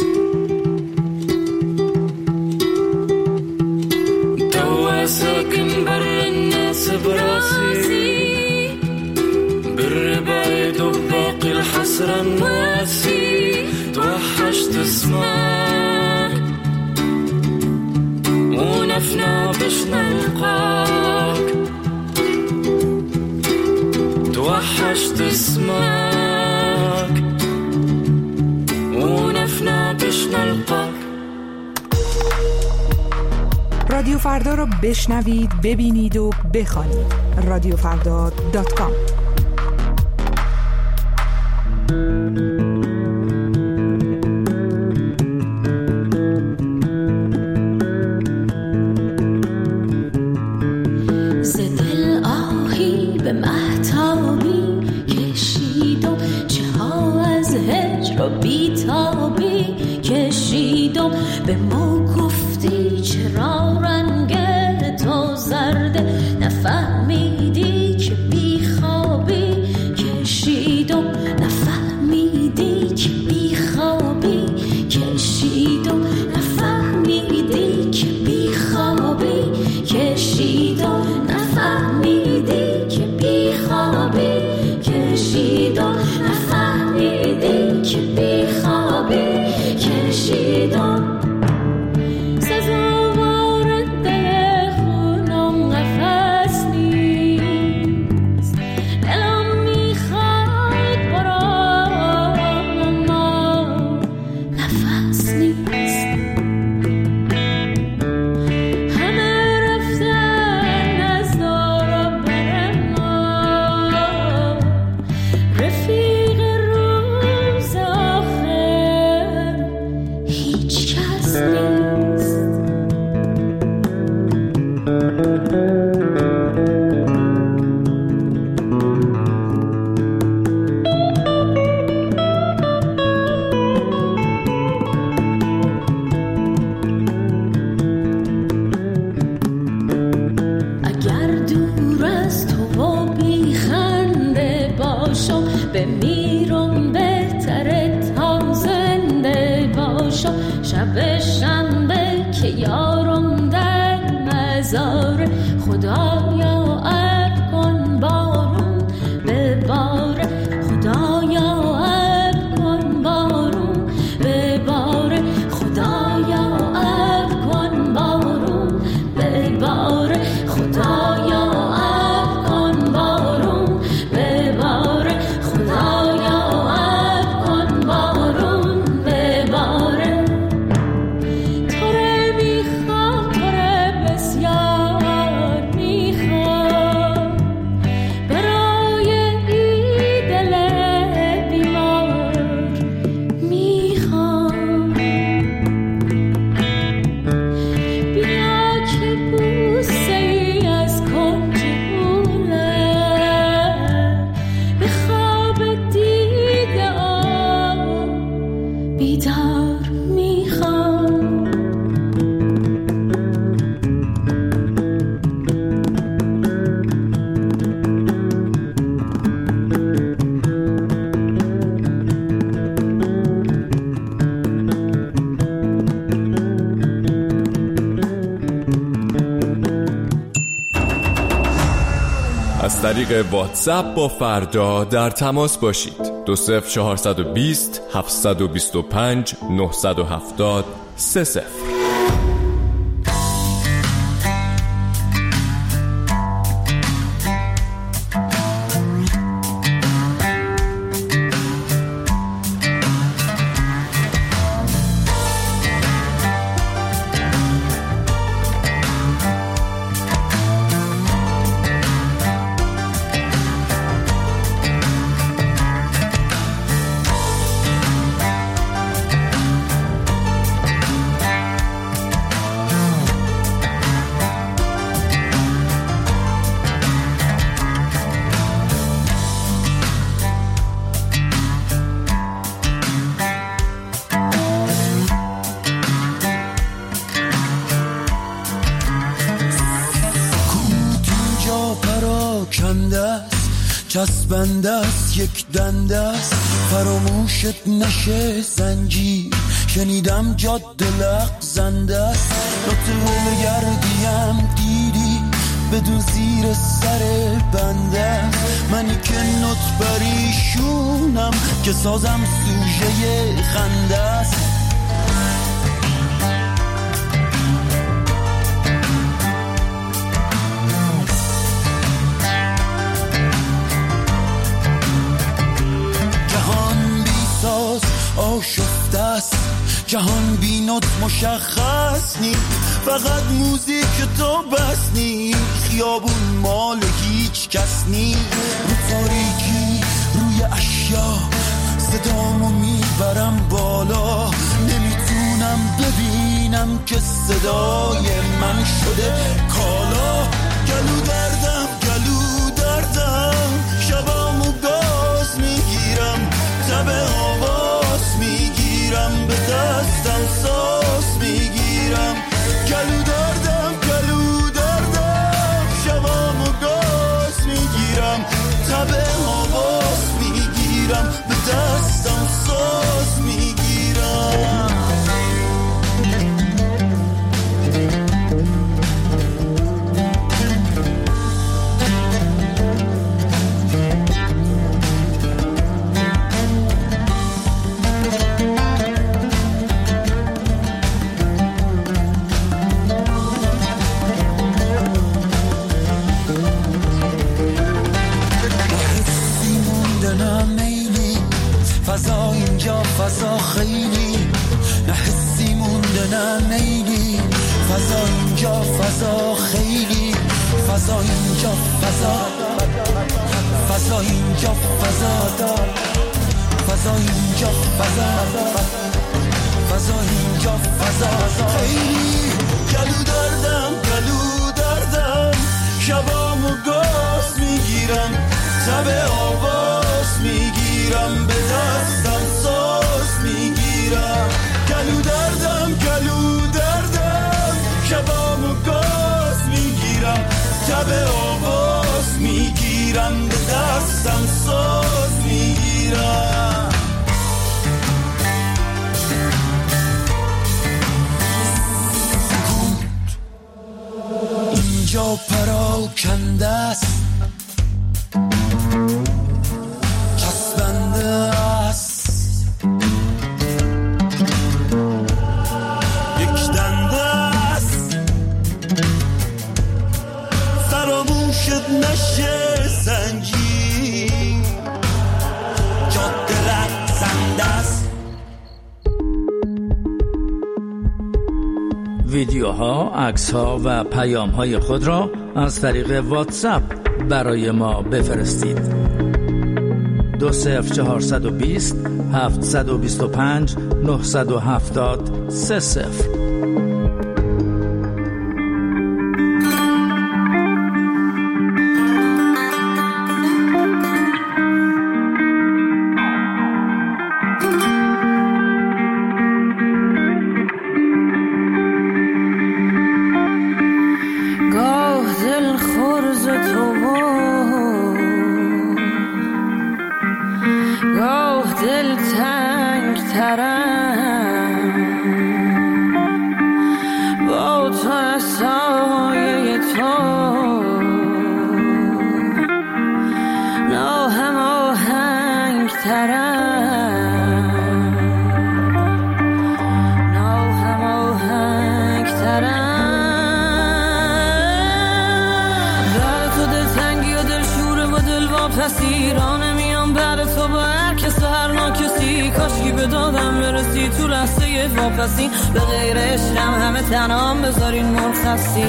توا ساكن بر الناس براسي بر بعيد وباقي الحسرة الناسي توحشت اسمك ونفنا باش نلقاك توحشت اسمك ونفنا باش نلقاك. رادیو فردا را بشنوید، ببینید و بخوانید. رادیوفردا.com. ز دل آهی به مهتابی کشیدم، چه ها از هجر و بیتابی کشیدم. به ما گفتی چرا رنگ تو زرده، نفهمیدی که بیخوابی کشیدم، نفهمیدی که بیخوابی کشیدم، نفهمیدی که بیخوابی کشیدم، نفهمیدی که بیخوابی کشیدم، نفهمیدی که بیخوابی کشیدم. بمیرم بهتره تا زنده باشم، شب شنبه که یارم در مزار، خدایا ابر کن بارون بباره، خدایا ابر کن بارون بباره، خدایا ابر از طریق واتساپ با فردا در تماس باشید. 20420 725 970 30. چسبنده است یک دنده است فراموشت نشه زنجیر شنیدم جاده لغزنده است لطفه گردیم دیدی بدون زیر سر بنده است منی که نط بریشونم که سازم سوژه خنده است آشفته است جهان بینات مشخص نی فقط موزیک تو بس نی خیابون مال هیچ کس نی رو تاریکی روی اشیا صدامو میبرم بالا نمیتونم ببینم که صدای من شده کالا گلو دردم شبامو گاز میگیرم تب آواز میگیرم به دستم ساز میگیرم گلو دردم شبامو گاز میگیرم تب آواز میگیرم به دستم ساز میگیرم فضا اینجا فضا خیلی نه حسی مونده نه میلی فضا اینجا فضا خیلی فضا اینجا فضا اینجا فضا فضا اینجا فضا اینجا فضا خیلی گلو دردم شبامو گاز میگیرم تب آواز میگیرم به دستم ساز میگیرم گلو دردم شبامو گاز میگیرم تب آواز میگیرم به دستم ساز میگیرم اینجا پراکنده است چسبنده است یک دنده است فراموشت نشه زنجیر جاده لغزنده است ویدیوها، عکس‌ها و پیام‌های خود را از طریق واتساپ برای ما بفرستید. 20420 725 970 30. اسیرانه میام بعد تو با هر کس و هر ناکسی، کاشکی به دادم برسی تو لحظه واپسی، به غیر عشقم همه تنام بذارین مرخصی،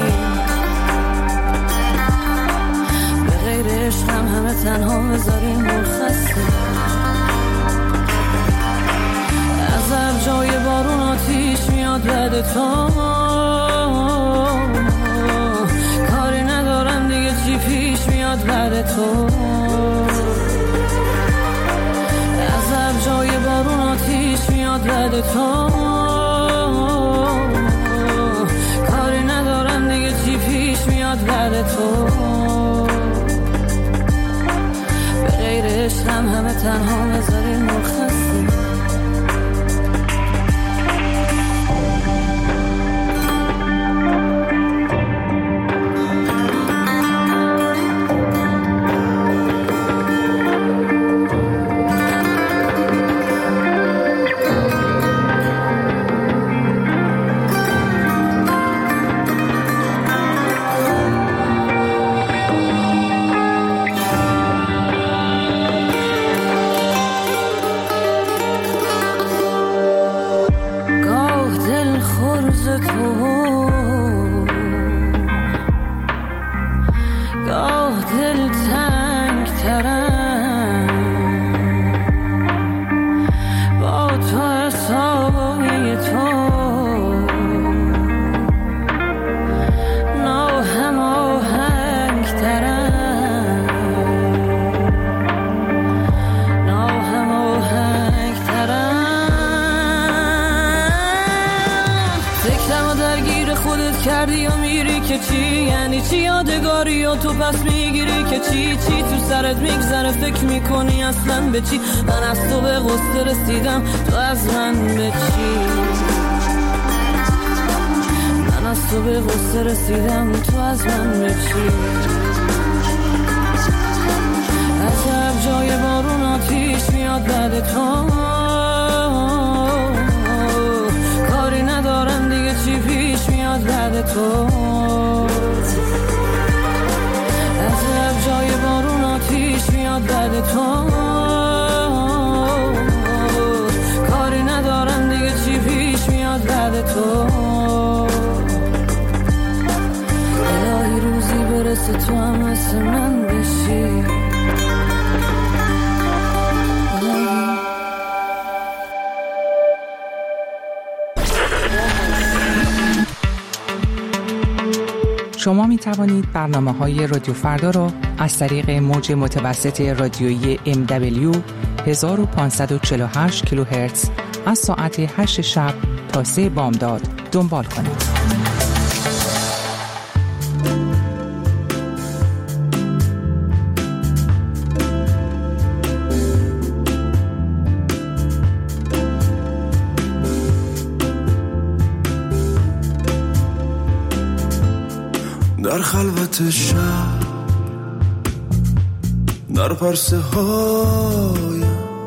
به غیر عشقم همه تنها بذارین مرخصی. از هر جای بارون آتیش میاد بعد تو، کاری ندارم دیگه چی پیش میاد بعد تو. از هر جای بارون آتیش میاد بعد تو، کاری ندارم دیگه چی پیش میاد بعد تو. به غیر عشقم همه تنها بذارین مرخصی. کردی و میری که چی یعنی چی، یادگاری و تو پس میگیری که چی تو سرت میگذره، فکر میکنی اصلا به چی، من از تو به غصه رسیدم تو از من به چی، من از تو به غصه رسیدم تو از من به چی. عجب جای بارون آتیش میاد بعد تو، کاری ندارم دیگه چی پیش میاد بعد تو. عجب جای بارون آتیش میاد بعد تو، کاری ندارم دیگه چی پیش میاد بعد تو. الهی روزی برسه تو هم مثل من بشی. شما می توانید برنامه‌های رادیو فردا را از طریق موج متوسط رادیویی MW 1548 کیلوهرتز از ساعت 8 شب تا 3 بامداد دنبال کنید. در خلوت شب در پرسه هایم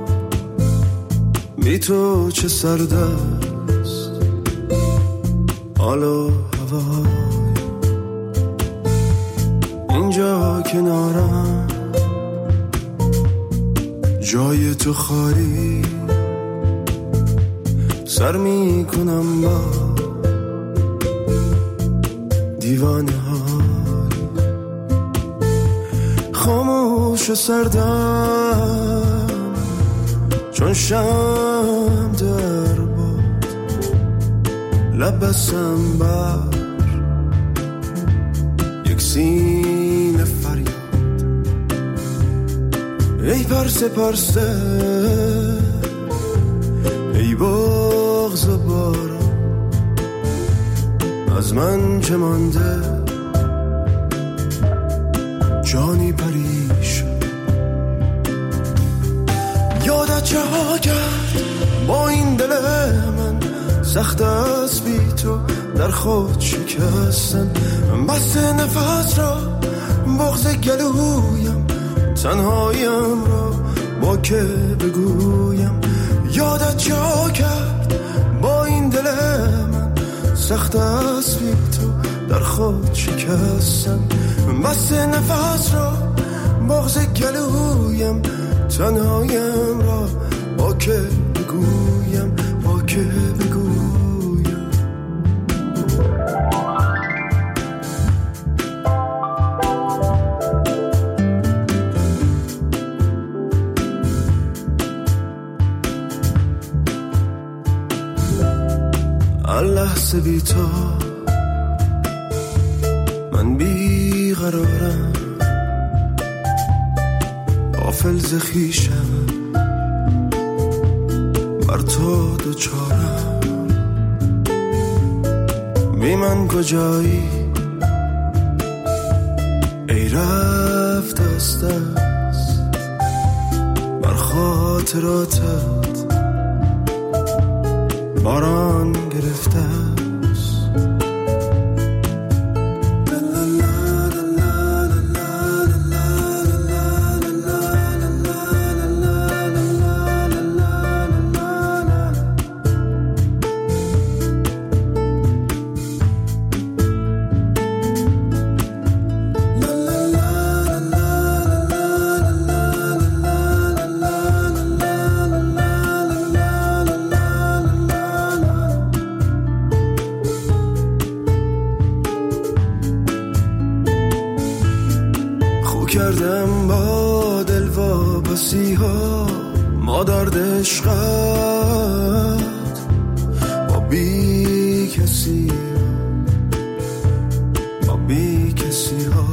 بی تو چه سرد است حال و هوایم، اینجا کنارم جای تو خالی، سر می کنم با دیوانه خاموش و سردم چون شم در باد، لبسم بر یک سینه فریاد، ای پرسه پرسه ای بغض بارم، از من چه مانده جانی پریش، یادت چه ها کرد با این دل من، سخت است بی تو در خود شکستن، بس نفس را بغض گلویم، تنهاییم را با که بگویم، یادت چه ها کرد با این دل من، سخت است بی تو در خود شکستن، بس نفس را بغض گلویم تنهایم را با که بگویم با که بگویم. لحظه بی تو من بی قرارم، غافل ز خویشم بر تو دوچارم. بی من کجایی ای رفت از دست، بر خاطراتت باران گرفته است. کردم با دل واپسی ها مادر عشقت با بی کسی ها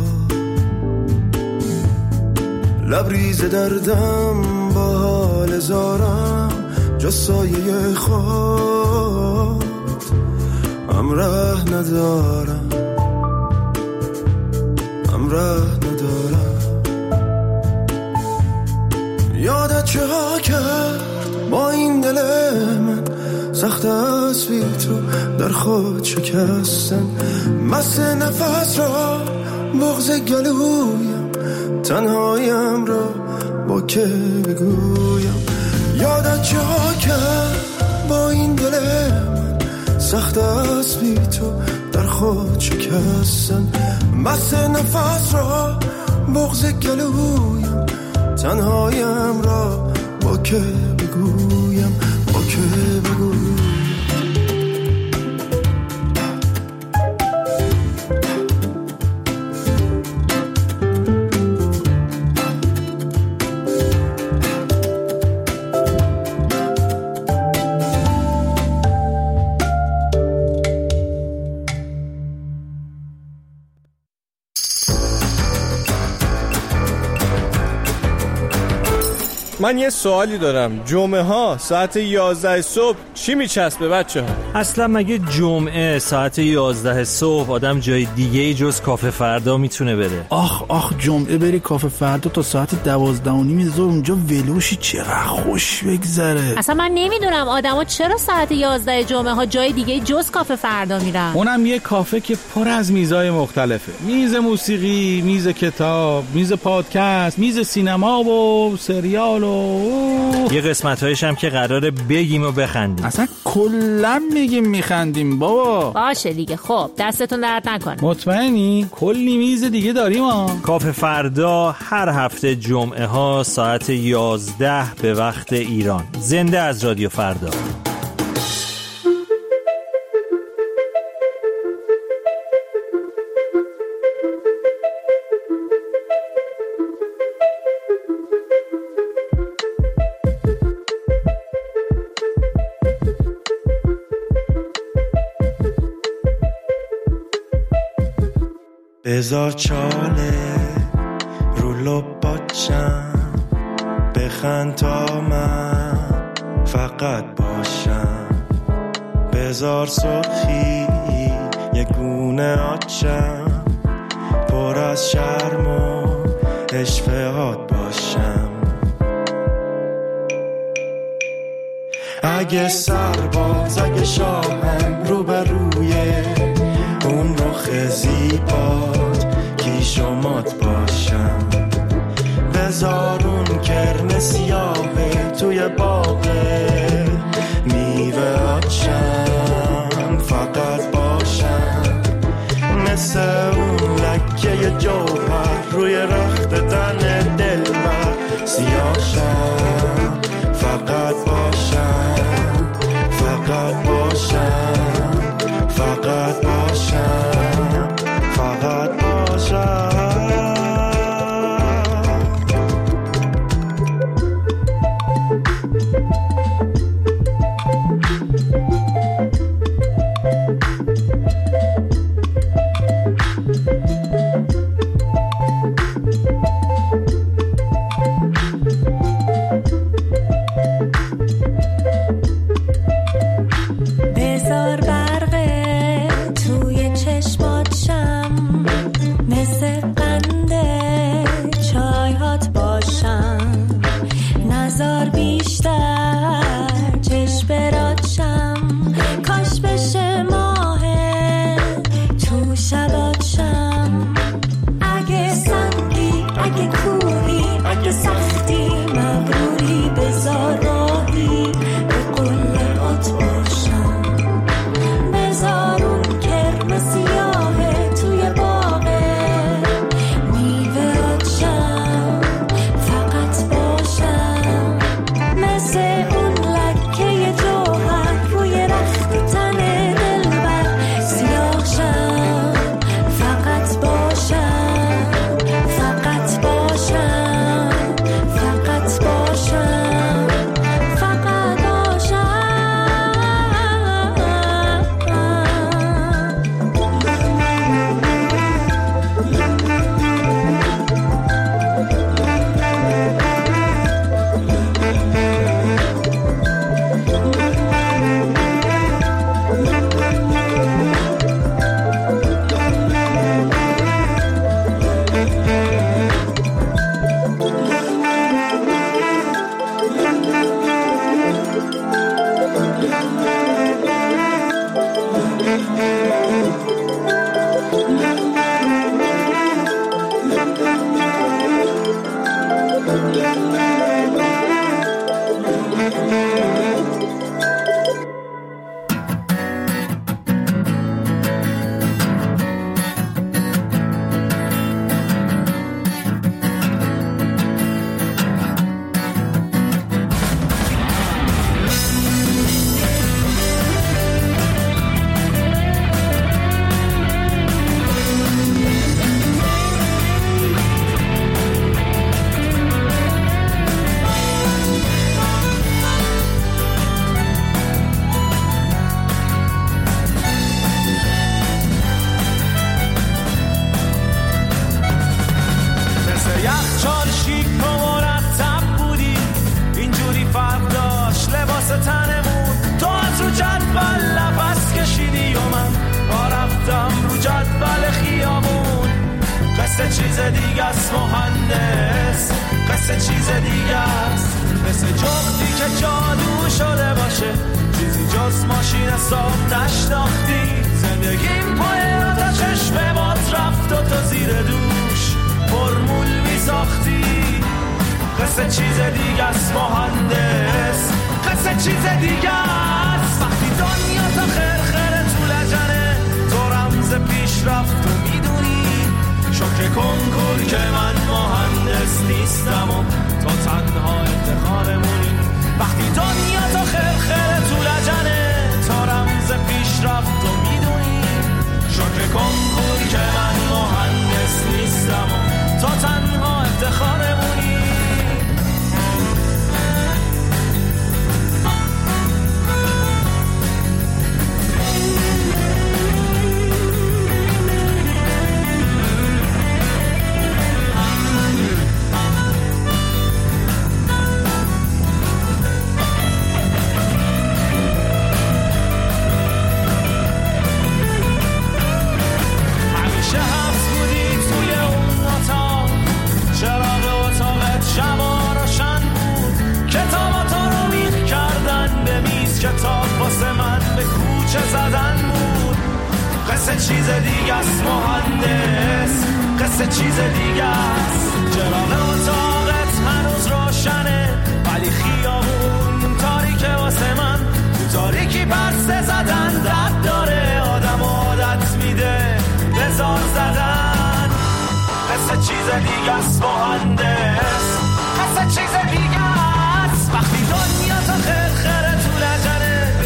لبریز دردم با حال زارم جز سایه خود همراه ندارم یادت چه ها کرد با این دل من سخت است بی تو در خود شکستن. مست نفس را بغض گلویم تنهایم را با که بگویم. یادت چه ها کرد با این دل من سخت است بی تو در خود شکستن. مست نفس را بغض گلویم تنهایم را با که بگویم با که بگویم. من یه سوالی دارم، جمعه ها ساعت 11 صبح چی میچسبه بچه ها؟ اصلا مگه جمعه ساعت 11 صبح آدم جای دیگه جز کافه فردا میتونه بره؟ آخ جمعه بری کافه فردا تا ساعت 12:30 ظهر اونجا ولوشی چقدر خوش بگذره. اصلا من نمیدونم آدما چرا ساعت 11 جمعه ها جای دیگه جز کافه فردا میرن. اونم یه کافه که پر از میزای مختلفه، میز موسیقی، میز کتاب، میز پادکست، میز سینما و سریال و یه قسمت‌هایش هم که قراره بگیم و بخندیم. اصلا کلا میگیم میخندیم بابا. باشه دیگه، خب دستتون درد نکنه. مطمئنی؟ کلی میز دیگه داریم ها. کافه فردا هر هفته جمعه ها ساعت 11 به وقت ایران، زنده از رادیو فردا. بذار چاله رو لباچم بخند تا من فقط باشم. بذار سرخی یه گونه آچم پر از شرم و اشفهات باشم. اگه سرباز اگه شاهم رو بر روی اون رخ زیبات کیش و مات باشم. بذار اون کرم سیاهه توی باغه میوه آچم فقط باشم. مثل اون لکه جوهر روی رخت تنه راحت باشم.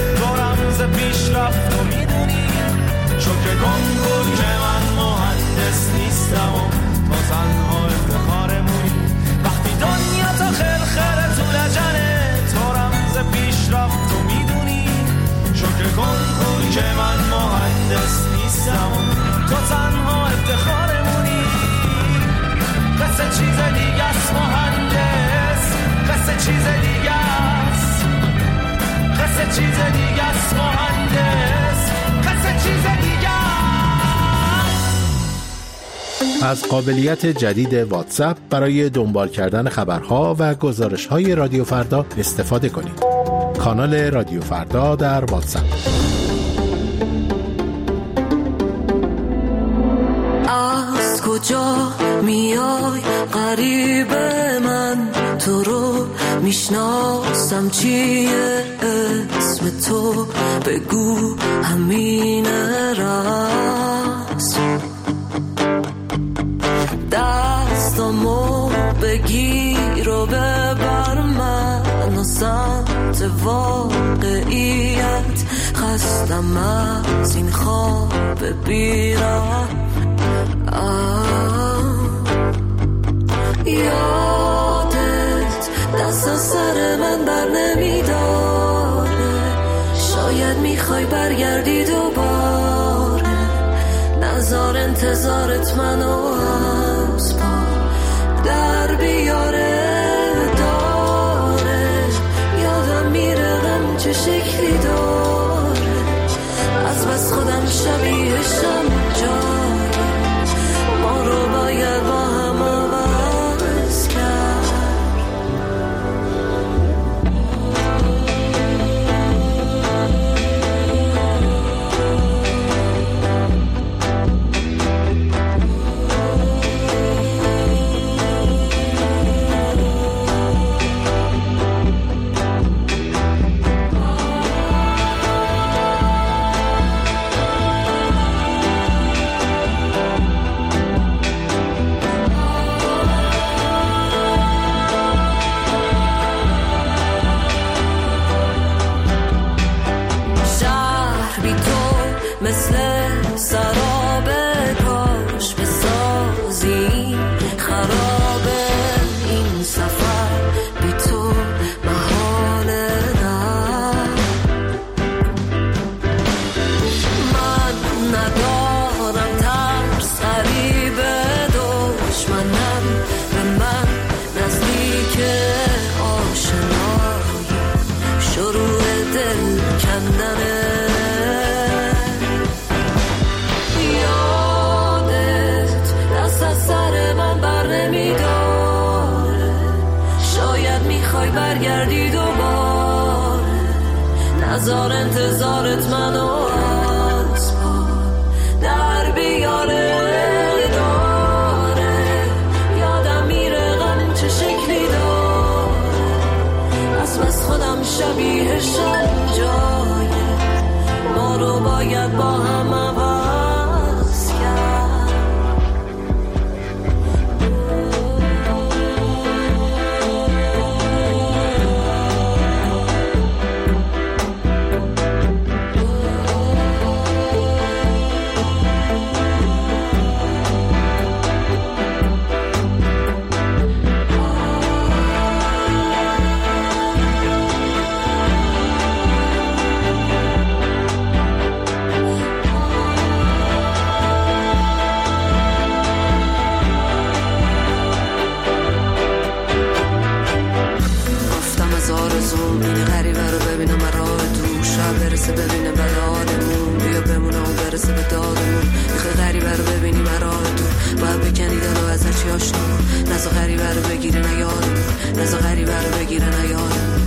پیشرفت و میدونی شکر کن که من مهندس مهندس نیستم و تو تنها افتخارمونی. وقتی دنیا تا خرخره تو لجنه تو رمز پیشرفت تو میدونی. شکر کن خوری که من مهندس نیستم و تو تنها افتخارمونی. قصه چیز دیگه است مهندس، قصه چیز دیگه است، قصه چیز دیگه است مهندس، قصه چیز دیگه است. از قابلیت جدید واتساپ برای دنبال کردن خبرها و گزارش‌های رادیو فردا استفاده کنید. کانال رادیو فردا در واتساپ. از کجا میای غریب من، تو رو میشناسم چیه اسم تو، بگو همینه راست. دستامو بگیر و ببر من و سمت واقعیت، خستم از این خواب بیرم. یادت دست سر من بر نمیداره، شاید میخوای برگردی دوباره، نظر انتظارت منو از پا در بیاره داره. یادم میره غم چه شکلی داره، از بس خودم شبیهشم جای ما رو باید با هم عوض کرد. مثل سراب کاش بسازی خراب این سفر، بی تو محاله نه. من ندارم ترس غریب دشمنم، به من نزدیک آشنایی شروع دل کندنه. برگردی دوباره، نظر انتظارت منو از پا در بیاره داره. یادم میره غم چه شکلی داره، از بس خودم شبیهشم جایه ما رو باید با هم عوض کرد. ببینه بدادمون بیا بمونه و برسه به دادمون. میخوای غریبه رو ببینی مراه تو، باید بکنی دلو از هرچی آشنا، نزا غریبه رو بگیره نیادمون، نزا غریبه رو بگیره نیادمون.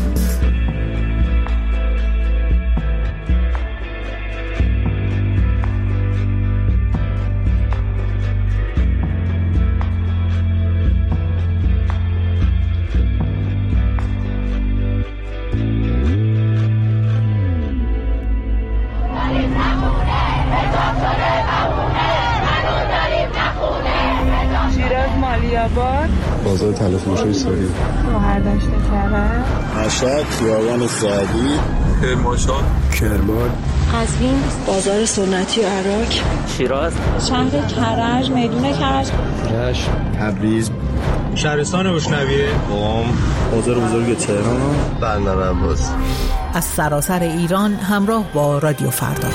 بازار طلا فروشی سوری، مهردشت کرد، مشهد، خیابان سعدی، کرمانشاه، کرمان، قزوین، بازار سنتی عراق، شیراز، شهر کرج، میدون کرج، رشت، تبریز، شهرستان بشنویه، قم، بازار بزرگ تهران، بندر عباس. از سراسر ایران همراه با رادیو فردا.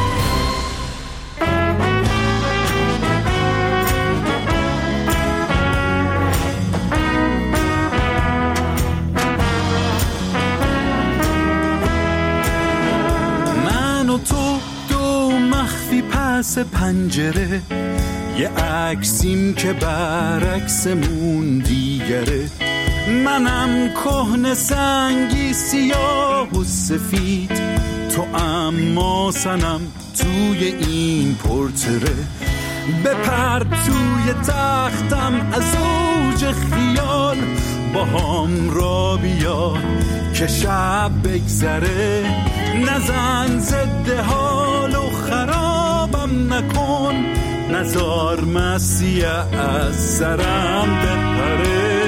من و تو دو مخفی پس پنجره، یه عکسیم که برعکسمون دیگره. منم کهنه سنگی سیاه و سفید، تو اما سنم توی این پورتره. بپر توی تختم از اوج خیال، با هم را بیا که شب بگذره. نزن ضد حال و خرابم نکن، نزار مسیح از سرم بپره.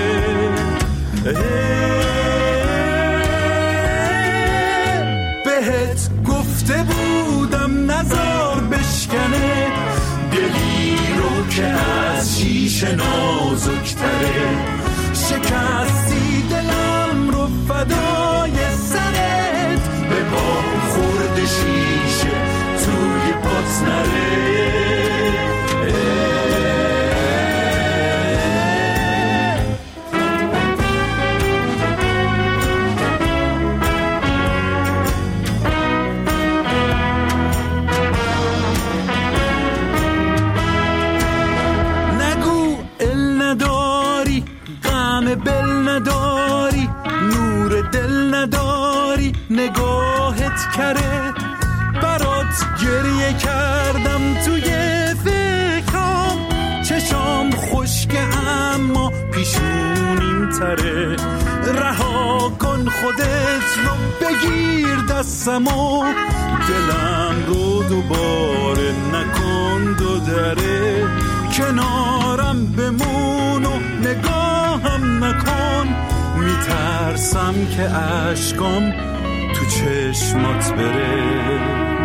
بهت گفته بودم نزار بشکنه، دلی رو که از شیشه نازکتره. شکستی دلم رو فدای سرت، به پا خورد شیشه توی پات نره. بل نداری، نور دل نداری، نگاهت کره. برات گریه کردم توی فکرام، چشام خشکه اما پیشونیم تره. رها کن خودت رو، بگیر دستمو، دلم رو دوباره نکن دو دره. کنارم بمون و نگاهم نکن، میترسم که اشکام تو چشمات بره.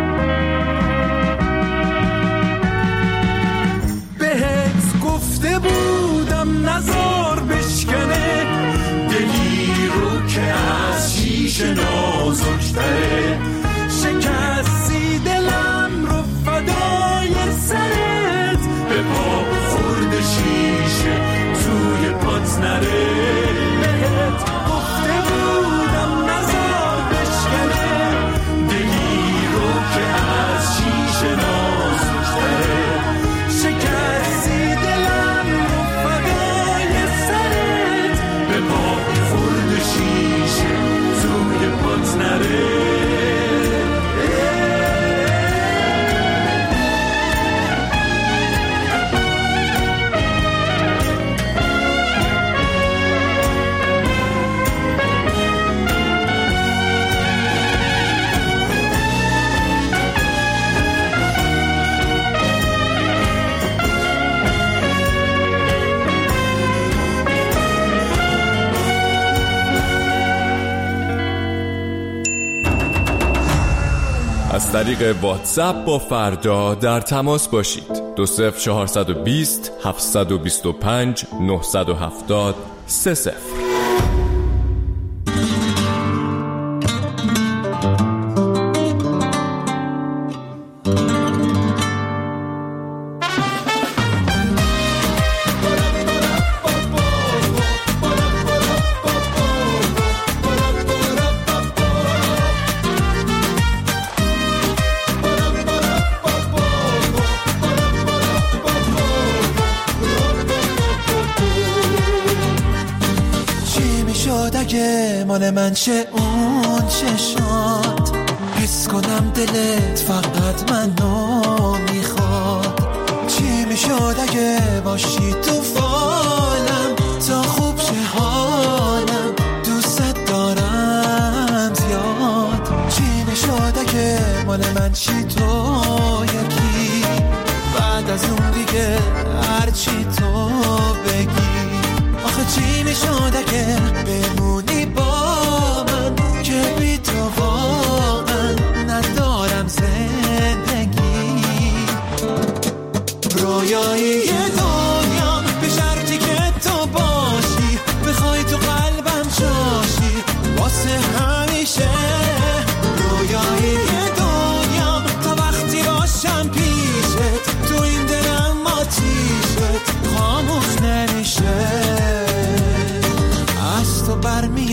بهت گفته بودم نزار بشکنه، دلی رو که از شیشه نازکتره. شکستی دلم رو فدای سرت، به پا خورد شیشه توی پات نره. بهت گفته بودم نزار بشکنه، دلی رو که از شیشه نازکتره. شکستی دلم رو فدای سرت، به پا خورد شیشه توی پات نره. از طریق واتساپ با فردا در تماس باشید. 20420 725 970 30. مال من چه اون چشات، حس کنم دلت فقط منو میخواد. چی میشد اگه باشی تو فالم، تا خوب شه حالم، دوست دارم زیاد. چی میشد اگه مال من چی تو یکی، بعد از اون دیگه هرچی تو بگی. آخه چی میشد اگه بمونی با من، که بی تو واقعا ندارم زندگی.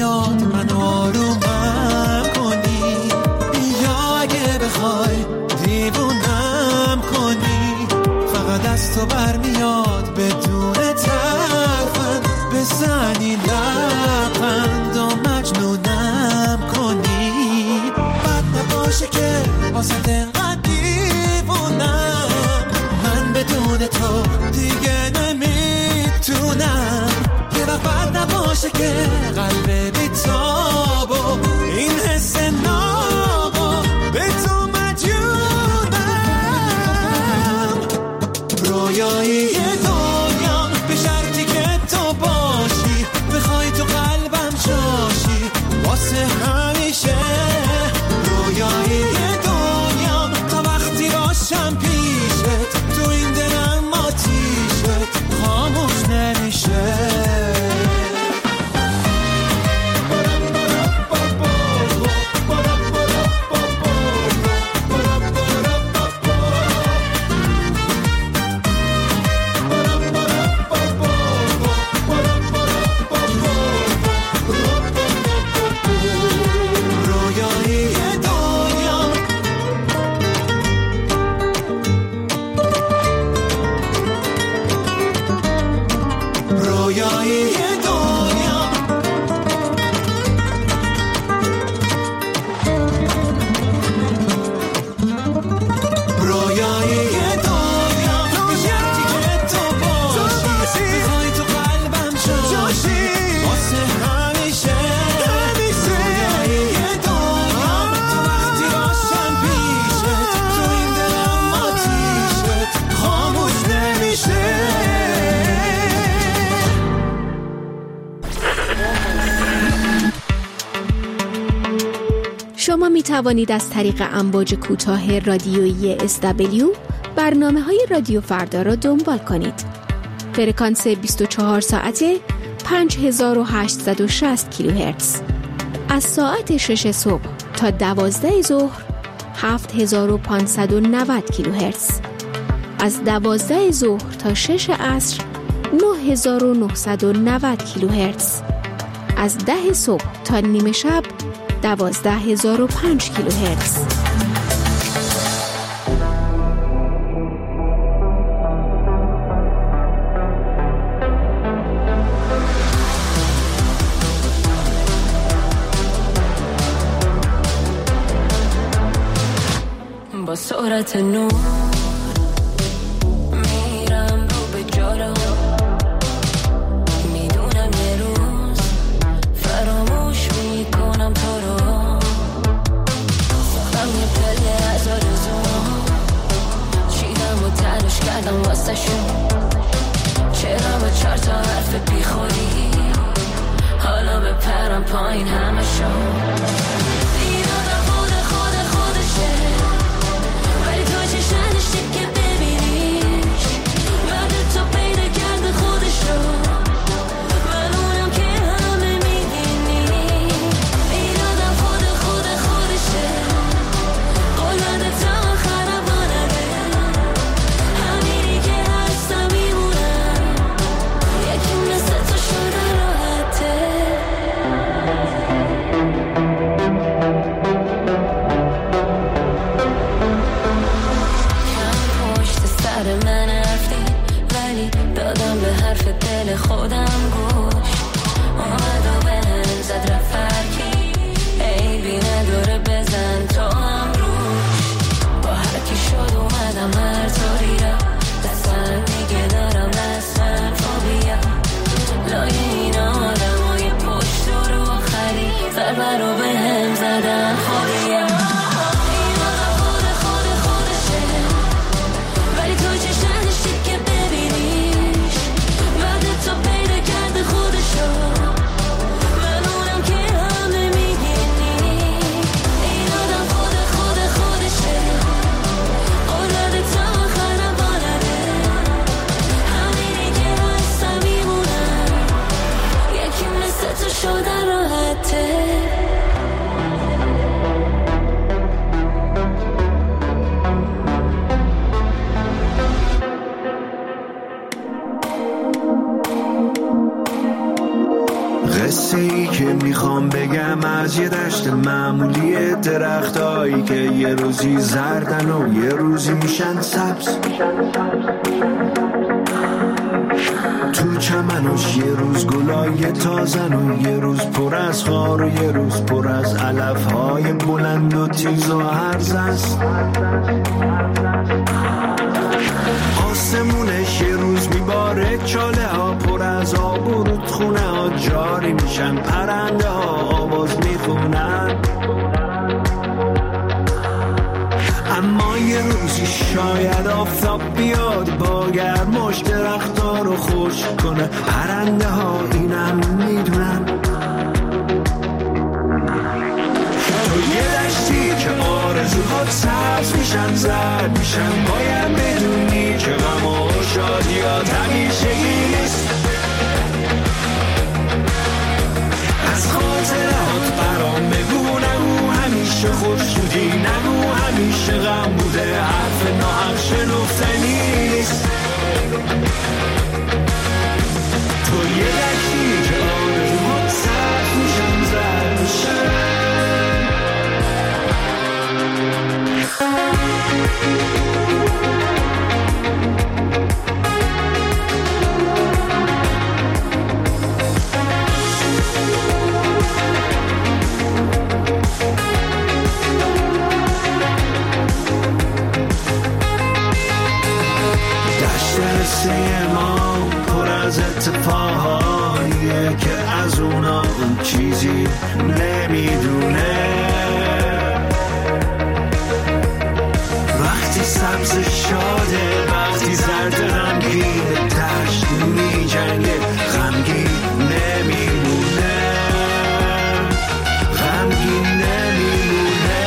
میاد منو آرومم کنی، یا اگه بخوای دیوونم کنی، فقط از تو برمیاد بدون ترفند بزنی لبخند و مجنونم کنی. بد نباشه که واسه دقیقا دیوونم، من بدون تو دیگه نمیتونم. یه وقت بد نباشه که قلب بیتاب و این حس نابو به تو مجنونم. رویایی دنیام به شرطی که تو باشی، بخوای تو قلبم جاشی واسه همیشه. رویایی دنیام تا وقتی باشم پیشت، تو این دلم آتیشت خاموش نمیشه. شما می توانید از طریق امواج کوتاه رادیویی SW برنامه‌های رادیو فردا را دنبال کنید. فرکانس 24 ساعته 5860 کیلوهرتز. از ساعت 6 صبح تا 12 ظهر 7590 کیلوهرتز. از 12 ظهر تا 6 عصر 9990 کیلوهرتز. از 10 صبح تا نیمه شب 12005 کیلوهرتز. با سرعت نور میرم رو به جلو، میدونم یه روز فراموش میکنم تو رو. دارم یه پله از آرزو چیدم و تلاش کردم واسه شون، چرا با 4 تا حرف بی خودی حالا بپرم پایین همه شون. خودم گوش اومد و بهم زد رفرکی، ای بی نداره بزن تو هم روش. با هرکی شد اومدم هر طوری را دستن دیگه دارم رسمن فوبیا. لای این آدم های پشت رو خری ضربه رو بهم زدن خودیم. تو چشنش که ببینیش بعد تو پیدا قصه ای که میخوام بگم از یه دشت معمولی، درختایی که یه روزی زردن و یه روزی میشن سبز. تو چمنش یه روز گلای تازن و یه روز پر از خار و یه روز پر از علفهای بلند و تیز و هرز است. آسمونش یه روز میباره چاله ها پر از آب و رودخونه ها جاری میشن، پرنده ها آواز میخونن. اما یه روزی شاید آفتاب بیاد با گرماش درخت‌ها رو خشک کنه، پرنده ها اینم میدونن. تو یه دشتی که آرزوهات سبز میشن زرد میشن، باید بدونی که غم و شادیات همیشگی نیست. از خاطرات برام بگو، نگو همیشه خوشنودی، نگو همیشه غم بوده، حرف ناحق شنفتنی نیست. تو یه دشتی که آرزوهات سبز میشن زرد میشن. دشت ما پر از اتفاقاییه که از اونا اون چیزی نمیدونه. وقتی سبز شاده، وقتی زرد غمگین، تشت میجنگه غمگین نمیمونه، غمگین نمیمونه.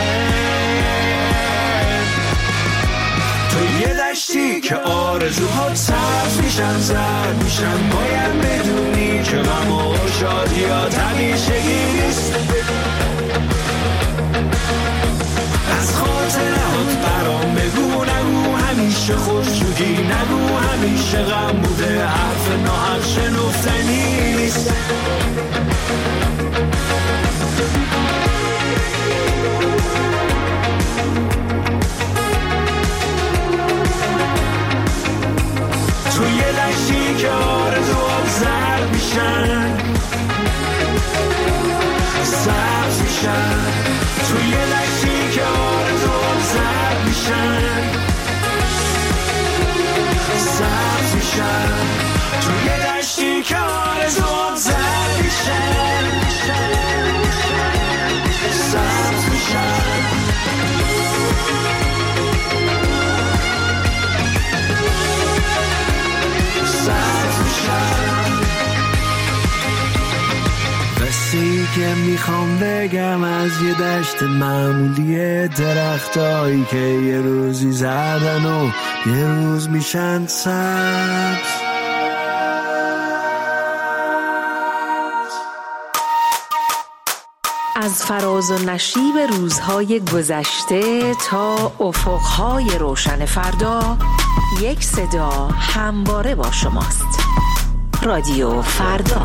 تو یه دشتی که آرزوهات سبز میشن زرد میشن، باید بدونی که غم و شادیات همیشگی نیست. از خاطرات برام بگو، نگو همیشه خوشنودی، نگو همیشه غم بوده، حرف ناحق شنفتنی نیست. تو یه دشتی که آرزوات زرد میشن سبز میشن، تو یه دشتی که آرزوات زرد میشن سبز میشن، تو یه دشتی که آرزوات زرد میشن سبز میشن. قصه‌ای که میخوام بگم از یه دشت معمولی، درختایی که یه روزی زردن و یه روز میشن سبز. از فراز و نشیب روزهای گذشته تا افقهای روشن فردا، یک صدا همواره با شماست. رادیو فردا.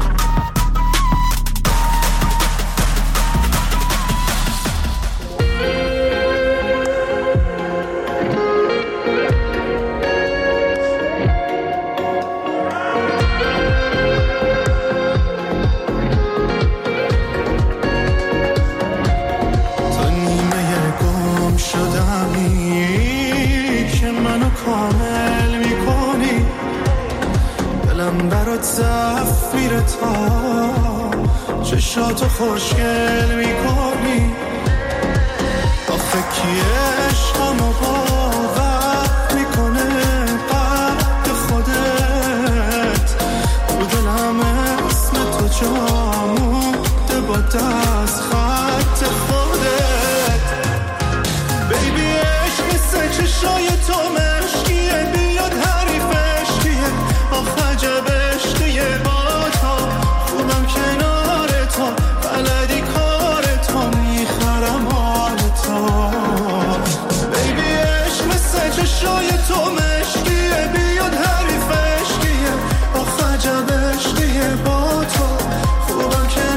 چشاتو خوشگل میکنی، آخه کی عشقمو باور میکنه قد خودت، رو دلم اسم تو جا مونده با دست خط خودت. بیبی عشق مثل چشای تو مشکیه، بیاد حریفش کیه، آخه عجب عشقیه با تو، خوبم کنار تو، بلدی کار تو، میخرم حال تو. بیبی عشق مثل چشای تو مشکیه، بیاد حریفش کیه، آخه عجب عشقیه با تو، خوبم کنار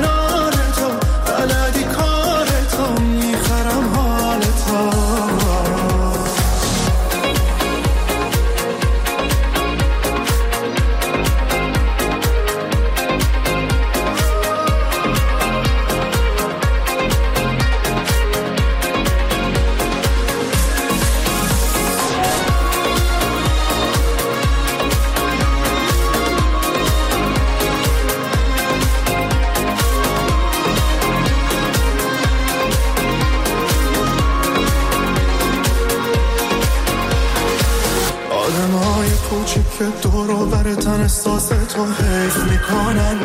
احساس تو حیف میکنن.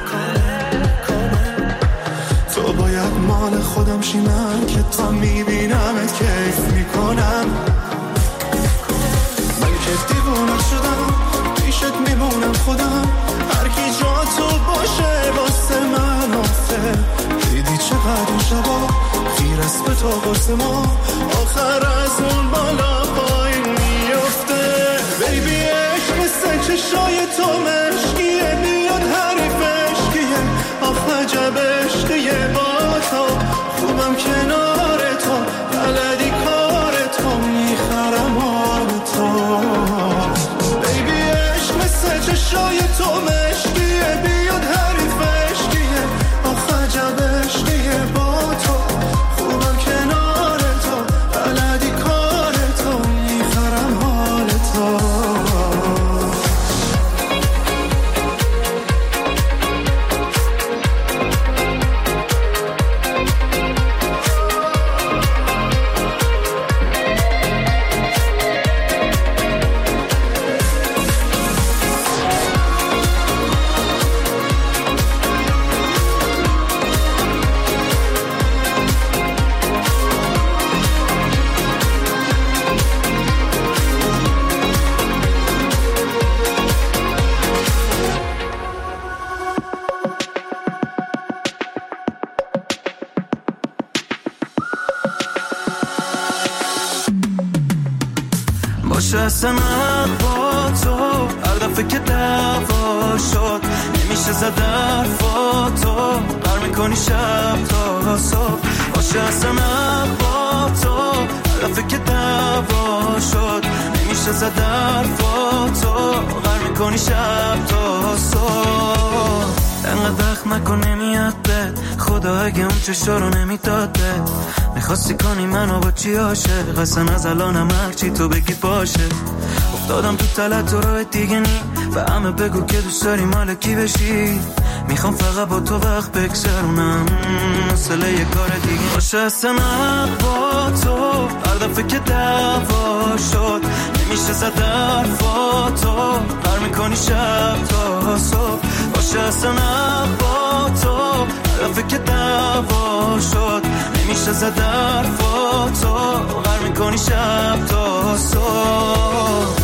تو باید مال خودم شی، من که تا میبینمت کیف میکنم. من که دیوونه شدم پیشت میمونم خودم، هر کی جا تو باشه واسه من آفه. دیدی چقدر این شبا خیر است به تو قرص ما، آخر از اون بالا پایین میفته. بیبی عشق مثل چشای تو مشکیه، بیاد حریف عشقیه، آخ عجب عشقیه. با تو خوبم کنار تو، بلدی کار تو، میخرم حال تو. بیبی عشق مثل چشای تو مشکیه، بیاد حریف عشقیه، آخ عجب عشقیه. با تو خوبم کنار تو، بلدی کار تو، میخرم حال تو. باشه اصلا با تو هر دفعه که دعوا شد نمیشه زد حرفاتو، قر میکنی شب تا صبح. باشه اصلا با تو هر دفعه که دعوا شد نمیشه زد حرفاتو، قر میکنی شب تا صبح. انقدر دخم نکن نمیاد بد، خدا اگه اون چشا رو نمیداده. میخواستی کنی منو با چی عاشق، اصلا از الانم هرچی تو بگی باشه. افتادم تو تلت و راه دیگه نی، به همه بگو که دوست داری مال کی بشی. میخوام فقط با تو وقت بگذرونم، مسئله یه کار دیگه باشه. اصلا با تو هر دفعه که دعوا شد نمیشه زد حرفاتو، قر میکنی شب تا صبح. باشه اصلا با تو هر دفعه که دعوا شد نمیشه زد حرفاتو، قر میکنی شب تا صبح.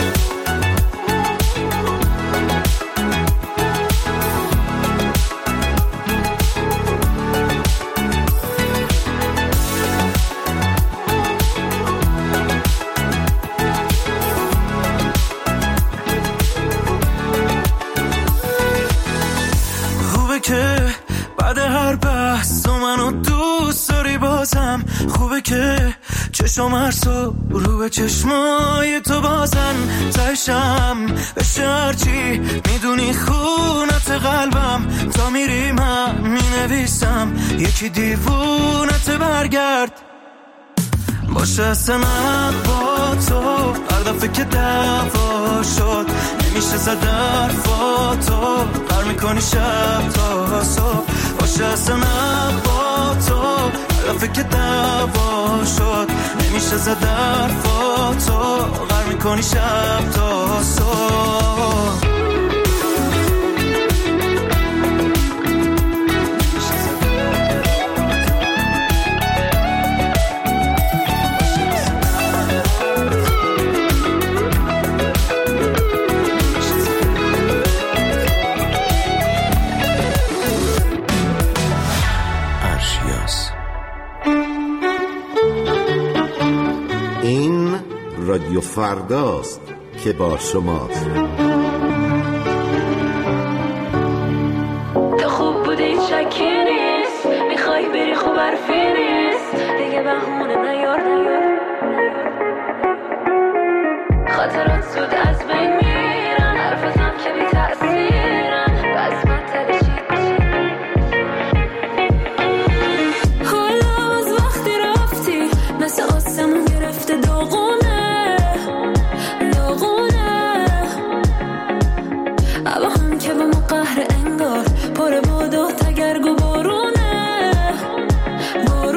که بعد هر بحث تو منو دوست داری بازم، خوبه که چشم هر صبح رو به چشمای تو بازن. تشم بشه هرچی میدونی خونت قلبم، تا میری من مینویسم یکی دیوونت برگرد. باشه اصلا با تو هر دفعه که دعوا شد نمیشه زد حرفاتو، قر میکنی شب تا صبح. باشه اصلا با تو هر دفعه که دعوا شد نمیشه زد حرفاتو، قر میکنی شب تا صبح. این رادیو فرداست که با شماست. تو خوب بودی شکی نیست، میخوای بری خوب حرفی نیست، دیگه بهونه نیار خاطرات زود از بین میرن، حرفتم که بی تأثیرن، بس من تلشید حالا از وقتی رفتی مثل آسمون گرفته داغونه اما هم که به ما قهر انگار پر باد و تگرگ و بارونه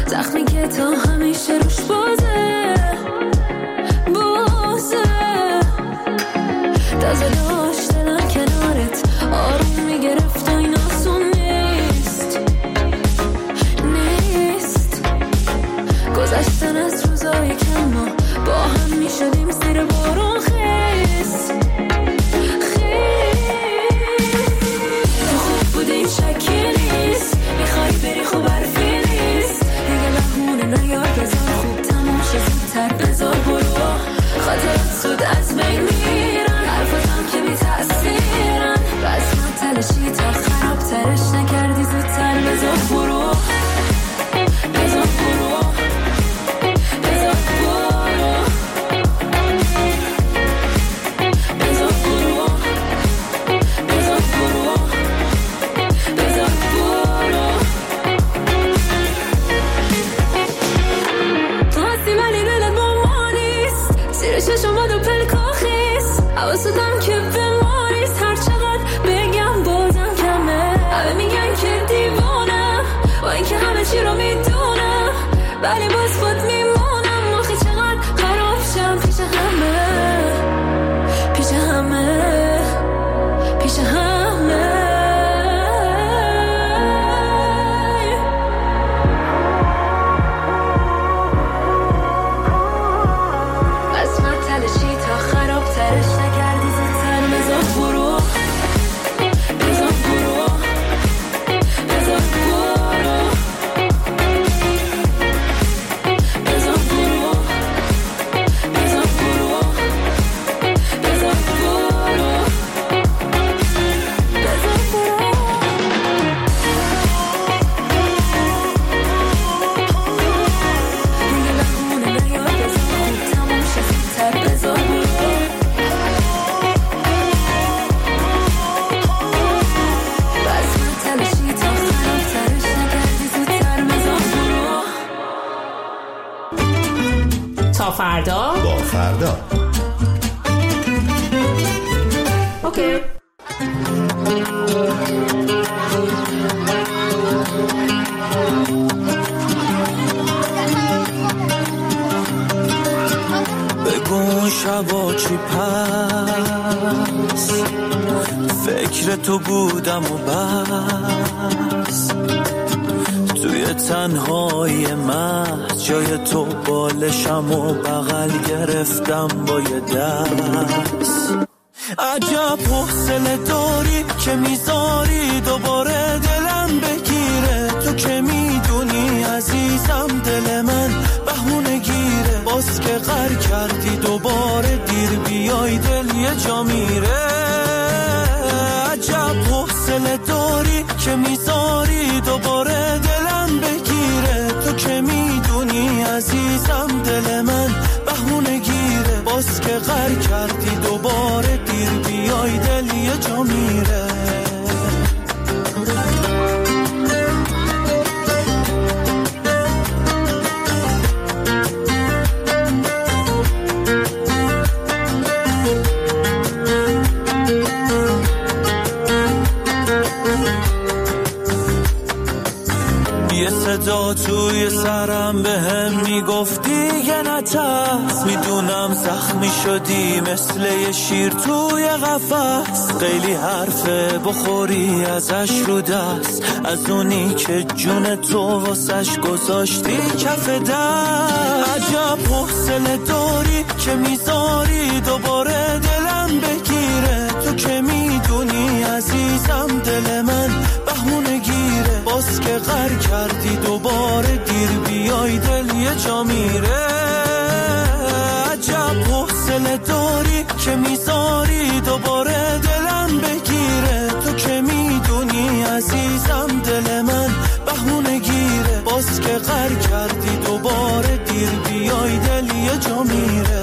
زخمی که تا همیشه روش بازه تازه داشت دلم کنارت آروم میگرفت و این آسون نیست گذشتن از روزای کم ما با هم میشدیم زیر بارون خیس تو خوب بودیم شکی نیست میخوای بری خوب حرفی نیست دیگه بهونه نیار بذار خوب تموم شه زودتر بذار برو خاطرات زود از بین میرن حرفاتم که بی تأثیرن بس من تلشی تا خراب ترش نکردی زودتر بذار برو بذار برو بذار برو بذار برو بذار برو بذار برو تو هستی ولی دلت با ما نیست زیر چشم و دو پلکا خیست حواستم که به ما نیست هر چقدر بگم بازم کمه همه میگن که دیوانم با اینکه همه چی رو میدونم ولی باز خود میمونم آخه چقدر خراب شم پیش همه پیش همه پیش همه بس من تلشی تا خراب ترش نکردی زودتر بذار برو بذار برو بذار برو بذار برو بذار برو بذار برو بذار برو دیگه بهونه نیار بذار خوب تموم شه زودتر بذار برو بس من تلشی تا خراب ترش نکردی زودتر بذار برو تا فردا با فردا اوکی بگو شبا چی پس فکر تو بودم و بس توی تنهای محض جای تو بالشم و بغل گرفتم با یه دست عجب حوصله داری که میذاری دوباره دلم بگیره تو که میدونی عزیزم دل من بهونه گیره باز که غر کردی دوباره دیر بیای دل یه جا میره عجب حوصله داری که میذاری دوباره دلم بگیره تو که میدونی عزیزم دل من بهونه گیره باز که غر کردی دوباره دیر بیای دل یه جا میره یه صدا توی سرم به هم میگفتی یه نترس میدونم زخمی شدی مثل یه شیر توی قفس خیلی حرفه بخوری ازش رو دست از اونی که جون تو واسش گذاشتی کف دست عجب حوصله داری که میذاری دوباره دلم بگیره تو که میدونی عزیزم دل من بهونه گیره باز که غر کردی دوباره دیر بیای دل یه جا میره عجب حوصله داری که میذاری دوباره دلم بگیره تو که میدونی عزیزم دل من بهونه گیره باز که غر کردی دوباره دیر بیای دل یه جا میره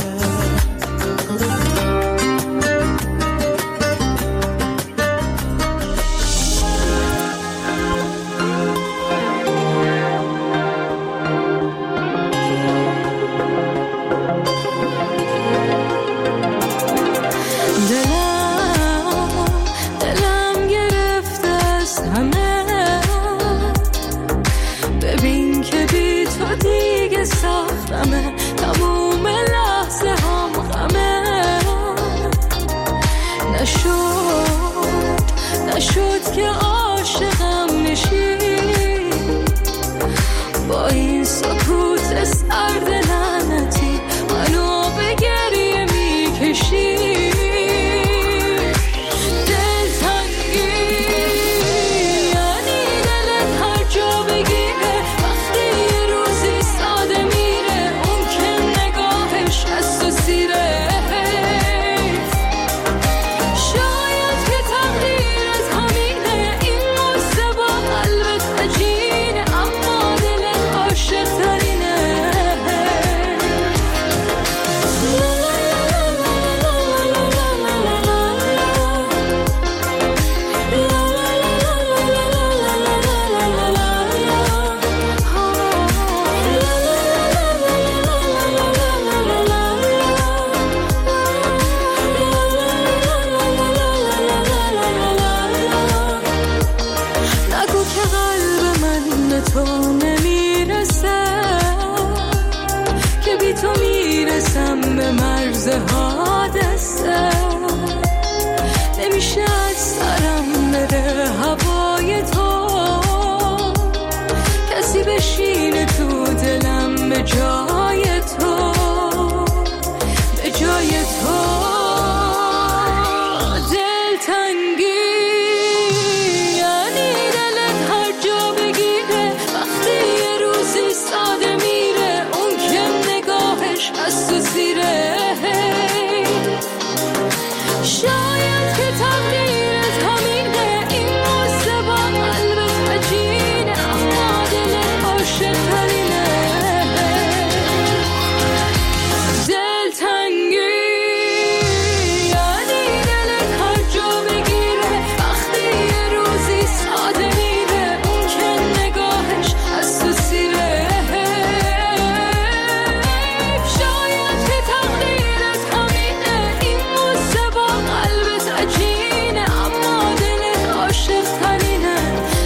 دلم گرفته از همه ببین که غمه، تموم لحظه هم غمه. نشد که عاشقم نشی، با این سکوت سرد لعنتی منو به گریه میکشی. نمیشه از سرم بره هوای تو، کسی بشینه تو دلم به جای تو، به جای تو. دلتنگی یعنی دلت هر جا بگیره، وقتی یه روزی ساده میره اون که نگاهش از تو زیره. شاید که تقدیرت همینه، این قصه با قلبت عجینه، اما دلت عاشق ترینه. دلتنگی یعنی دلت هر جا بگیره، وقتی یه روزی ساده میره اون که نگاهش از تو سیره. شاید که تقدیرت همینه، این قصه با قلبت عجینه، اما دلت عاشق ترینه.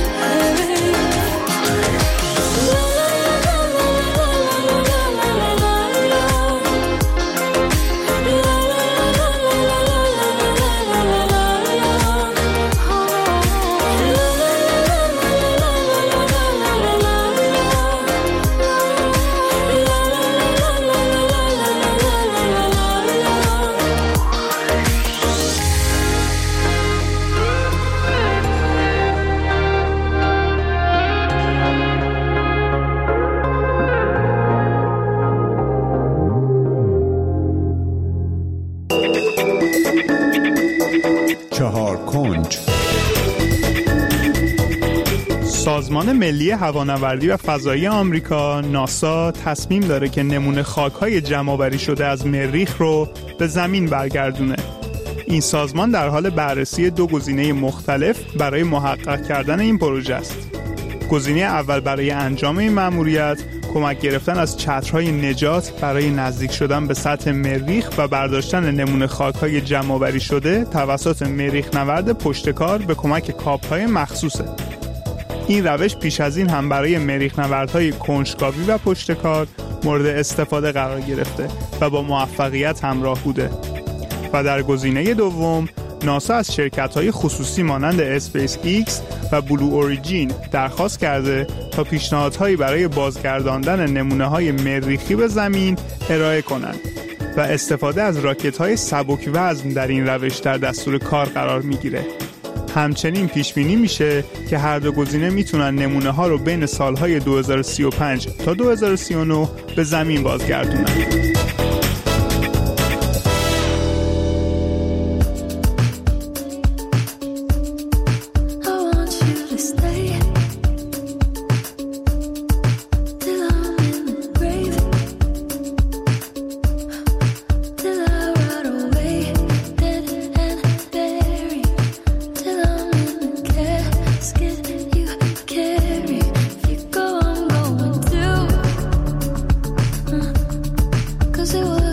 سازمان ملی هوانوردی و فضایی آمریکا ناسا تصمیم داره که نمونه خاک‌های جمع‌آوری شده از مریخ رو به زمین برگردونه. این سازمان در حال بررسی 2 گزینه مختلف برای محقق کردن این پروژه است. گزینه اول برای انجام این مأموریت کمک گرفتن از چترهای نجات برای نزدیک شدن به سطح مریخ و برداشتن نمونه خاک‌های جمع‌آوری شده توسط مریخ نورد پشتکار به کمک کاپ‌های مخصوصه. این روش پیش از این هم برای مریخ نوردهای کنجکاوی و پشتکار مورد استفاده قرار گرفته و با موفقیت همراه بوده. و در گزینه دوم ناسا از شرکت‌های خصوصی مانند اسپیس ایکس و بلو اوریجین درخواست کرده تا پیشنهادهایی برای بازگرداندن نمونه‌های مریخی به زمین ارائه کنند و استفاده از راکت‌های سبک وزن در این روش در دستور کار قرار می‌گیره. همچنین پیش بینی میشه که هر دو گزینه میتونن نمونه ها رو بین سالهای 2035 تا 2039 به زمین بازگردونن. Cause it was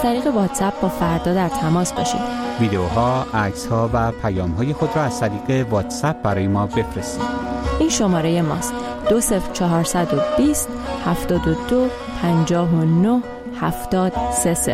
از طریق واتساپ با فردا در تماس باشید. ویدیوها، عکس‌ها و پیام‌های خود را از طریق واتساپ برای ما بفرستید. این شماره ماست: 20420 72 59 730.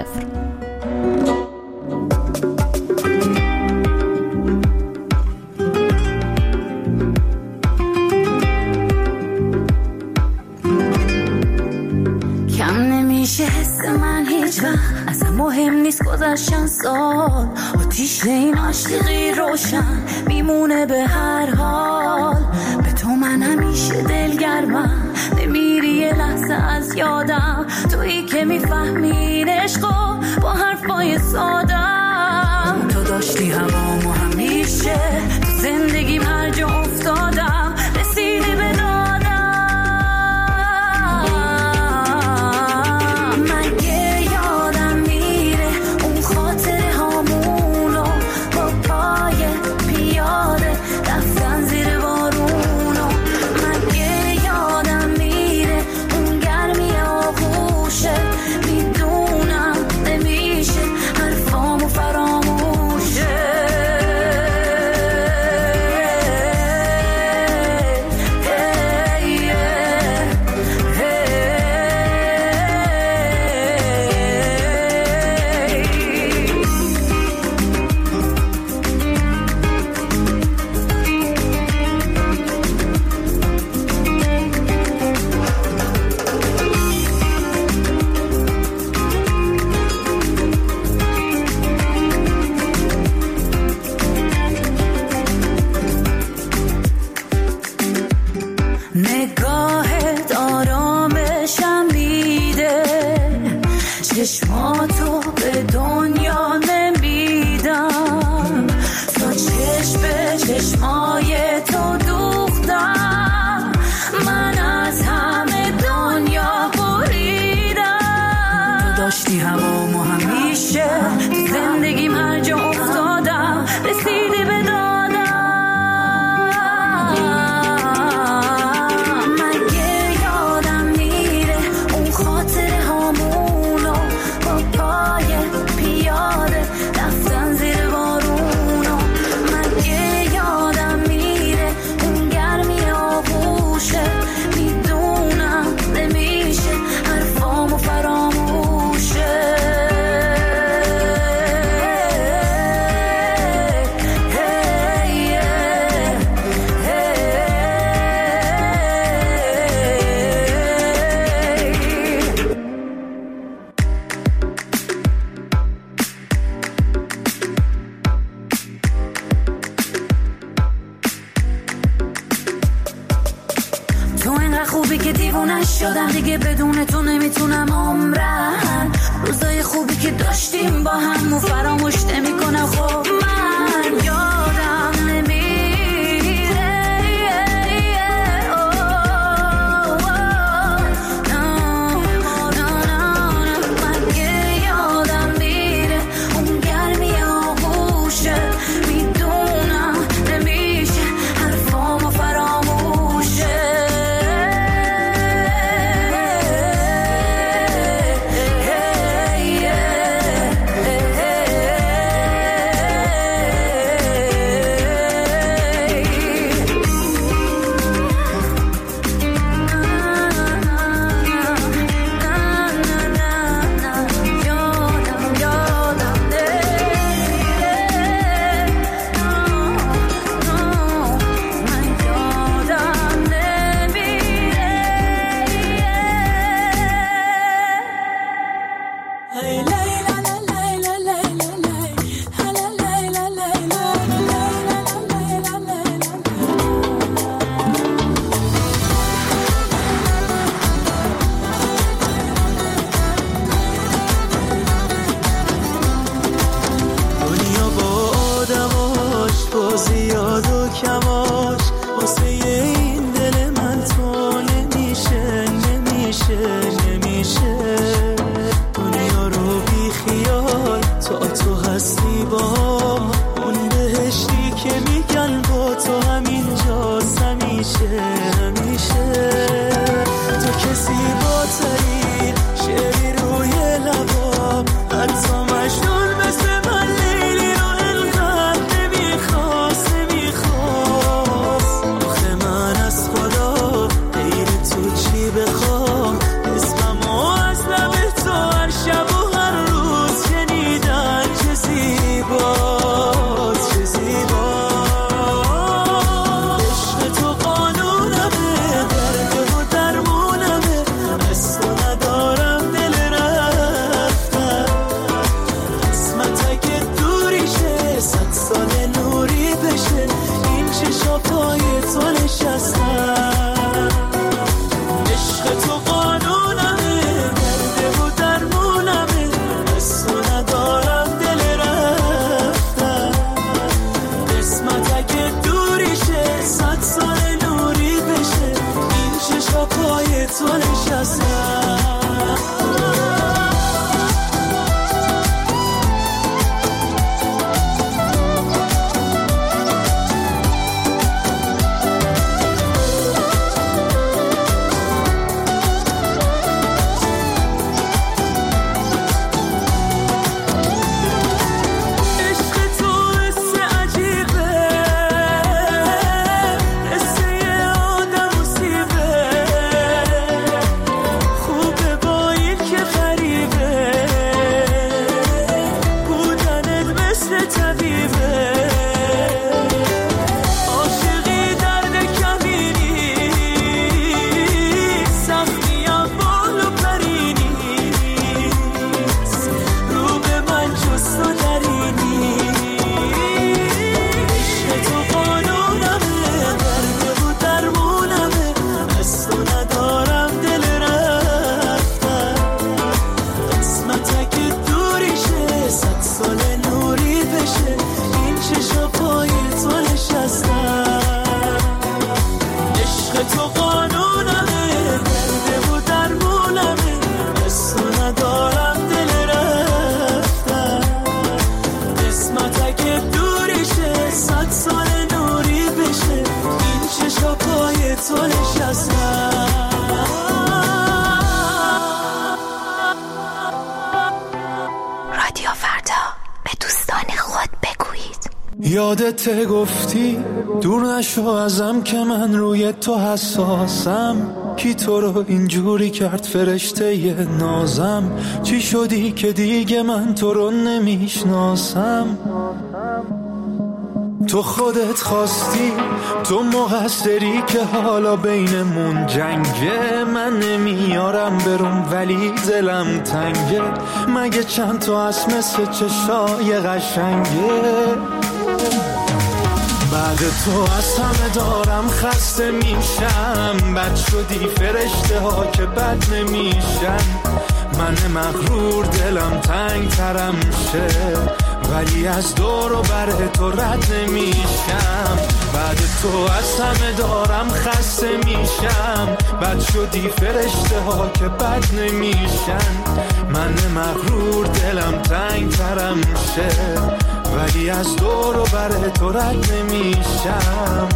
اصلا مهم نیست گذشتن سال، آتیش این عاشقی روشن میمونه به هر حال. به تو من همیشه دلگرمم، نمیری یه لحظه از یادم، تویی که میفهمین عشقو با حرفای سادم. تو داشتی هوامو همیشه، تو زندگیم هر جا افتادم رسیدی به دادم. چشماتو به دنیا نمیدم، تا چشم به چشمای تو دوختم، من از همه دنیا بریدم. تو داشتی هوامو همیشه، تو زندگیم هر جا افتادم رسیدی به دادم. مگه یادم میره اون خاطره هامونو با پای پیاده رفتن زیر بارونو. مگه یادم میره اون گرمی آغوشه، میدونم نمیشه حرفامو فراموشه. تو اینقدر خوبی که دیوونه شدم، دیگه بدون تو نمیتونم عمرم. روزای خوبی که داشتیم با هم فراموش نمیکنم. خب من یادم نمیره، مگه یادم میره اون گرمی آغوشه، میدونم نمیشه حرفامو فراموشه. زیاد و کماش واسه این دل من تو نمیشه دنیا رو بی خیال تو هستی با اون بهشتی که میگن با تو همینجاست همیشه تو کسی با تری شعری روی لبام جا پای تو نشستم. رادیو فردا، به دوستان خود بگویید. یادت گفتی دور نشو ازم که من روی تو حساسم. کی تو رو اینجوری کرد فرشته ی نازم؟ چی شدی که دیگه من تو رو نمیشناسم؟ تو خودت خواستی، تو مقصری که حالا بینمون جنگه. من نمیارم برم ولی دلم تنگه. مگه چند تا هست مثل چشای قشنگه؟ بعد تو از همه دارم خسته میشم. بد شدی فرشته ها که بد نمیشن. من مغرور دلم تنگ ترم شه، ولی از دور و بر تو رد نمیشم. بعد تو از همه دارم خسته میشم. بد شدی فرشته ها که بد نمیشن. من مغرور دلم تنگ ترم شه، ولی از دور و بر تو رد نمیشم.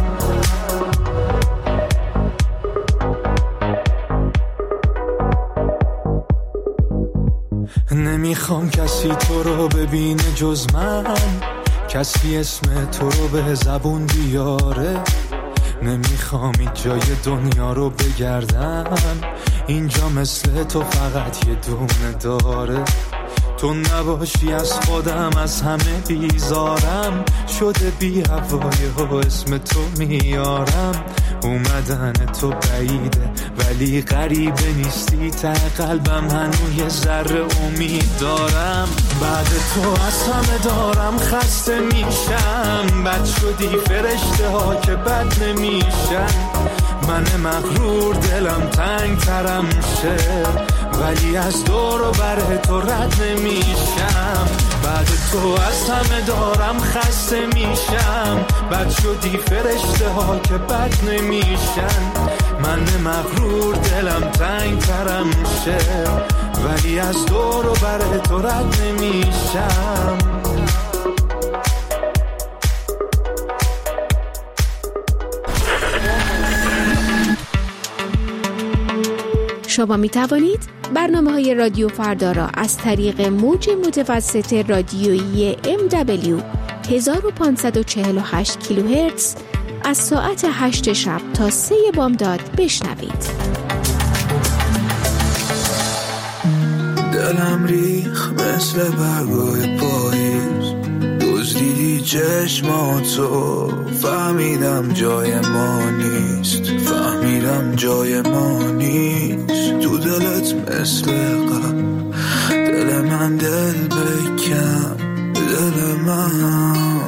نمیخوام کسی تو رو ببینه جز من، کسی اسم تو رو به زبون بیاره. نمیخوام این جای دنیا رو بگردم، اینجا مثل تو فقط یه دونه داره. تو نباشی از خودم از همه بیزارم. شده بی هوای و اسم تو میارم. اومدن تو بعیده ولی غریبه نیستی. ته قلبم هنوز یه ذره امید دارم. بعد تو از همه دارم خسته میشم. بد شدی فرشته ها که بد نمیشن. من مغرور دلم تنگ ترم شه، ولی از دور و بر تو رد نمیشم. بعد تو از همه دارم خسته میشم. بد شدی فرشته ها که بد نمیشن. من مغرور دلم تنگ ترم شه، ولی از دور و بر تو رد نمیشم. شما می توانید برنامه‌های رادیو فردا را از طریق موج متوسط رادیویی MW 1548 کیلوهرتز از ساعت 8 شب تا 3 بامداد بشنوید. دلم ریخ مثل برگای پاییز، دزدیدی چشماتو، فهمیدم جای ما نیست، فهمیدم جای ما نیست. تو دلت مثل قلب، دل من دل بکن، دل من.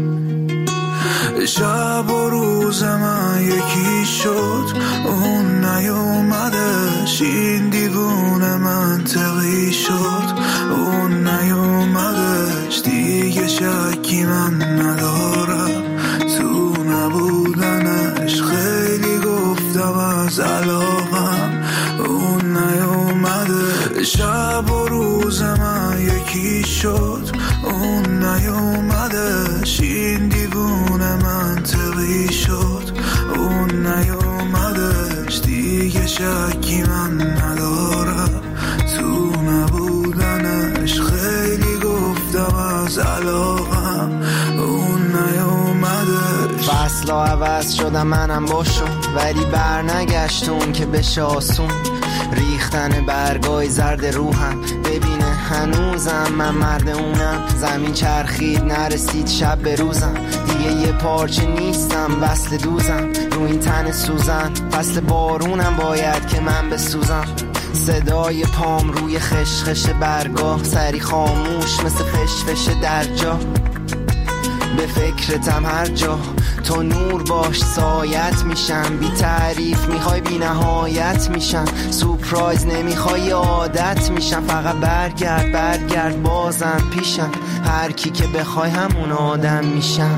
شب و روز من یکی شد، اون نیومدش. این دیوونه منطقی شد، اون نیومدش. دیگه شکی من ندارم تو نبودنش. خیلی گفتم از علاقم، اون نیومده. شب و روز من یکی شد، اون نیومدش. این دیوونه منطقی شد، اون نیومدش. دیگه شکی من ندارم تو نبودنش. خیلی گفتم از علاقم، اون نیومدش. فصلا عوض شدم منم باشم، ولی بر نگشتون که بشه آسون. ریختن برگای زرد روحم، ببینه هنوزم من مرد اونم. زمین چرخید نرسید شب به روزم، دیگه یه پارچه نیستم وصل دوزم. رو این تن سوزن فصل بارونم، باید که من بسوزم. صدای پام روی خشخش برگاه، سری خاموش مثل فشفش در جا. به فکرتم هر جا، تو نور باش سایت میشم. بی تعریف میخوای بی نهایت میشم. سورپرایز نمیخوای عادت میشم. فقط برگرد برگرد بازم پیشم. هر کی که بخوای همون آدم میشم.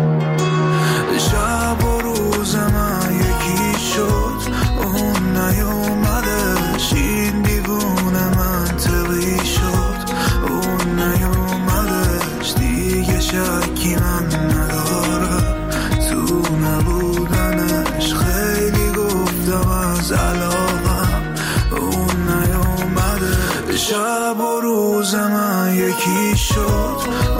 شب و روز من یکی شد، اون نیومدش. این دیوونه منطقی شد، اون نیومدش. دیگه شکی من ندارم تو نبودنش. روز من یکی شد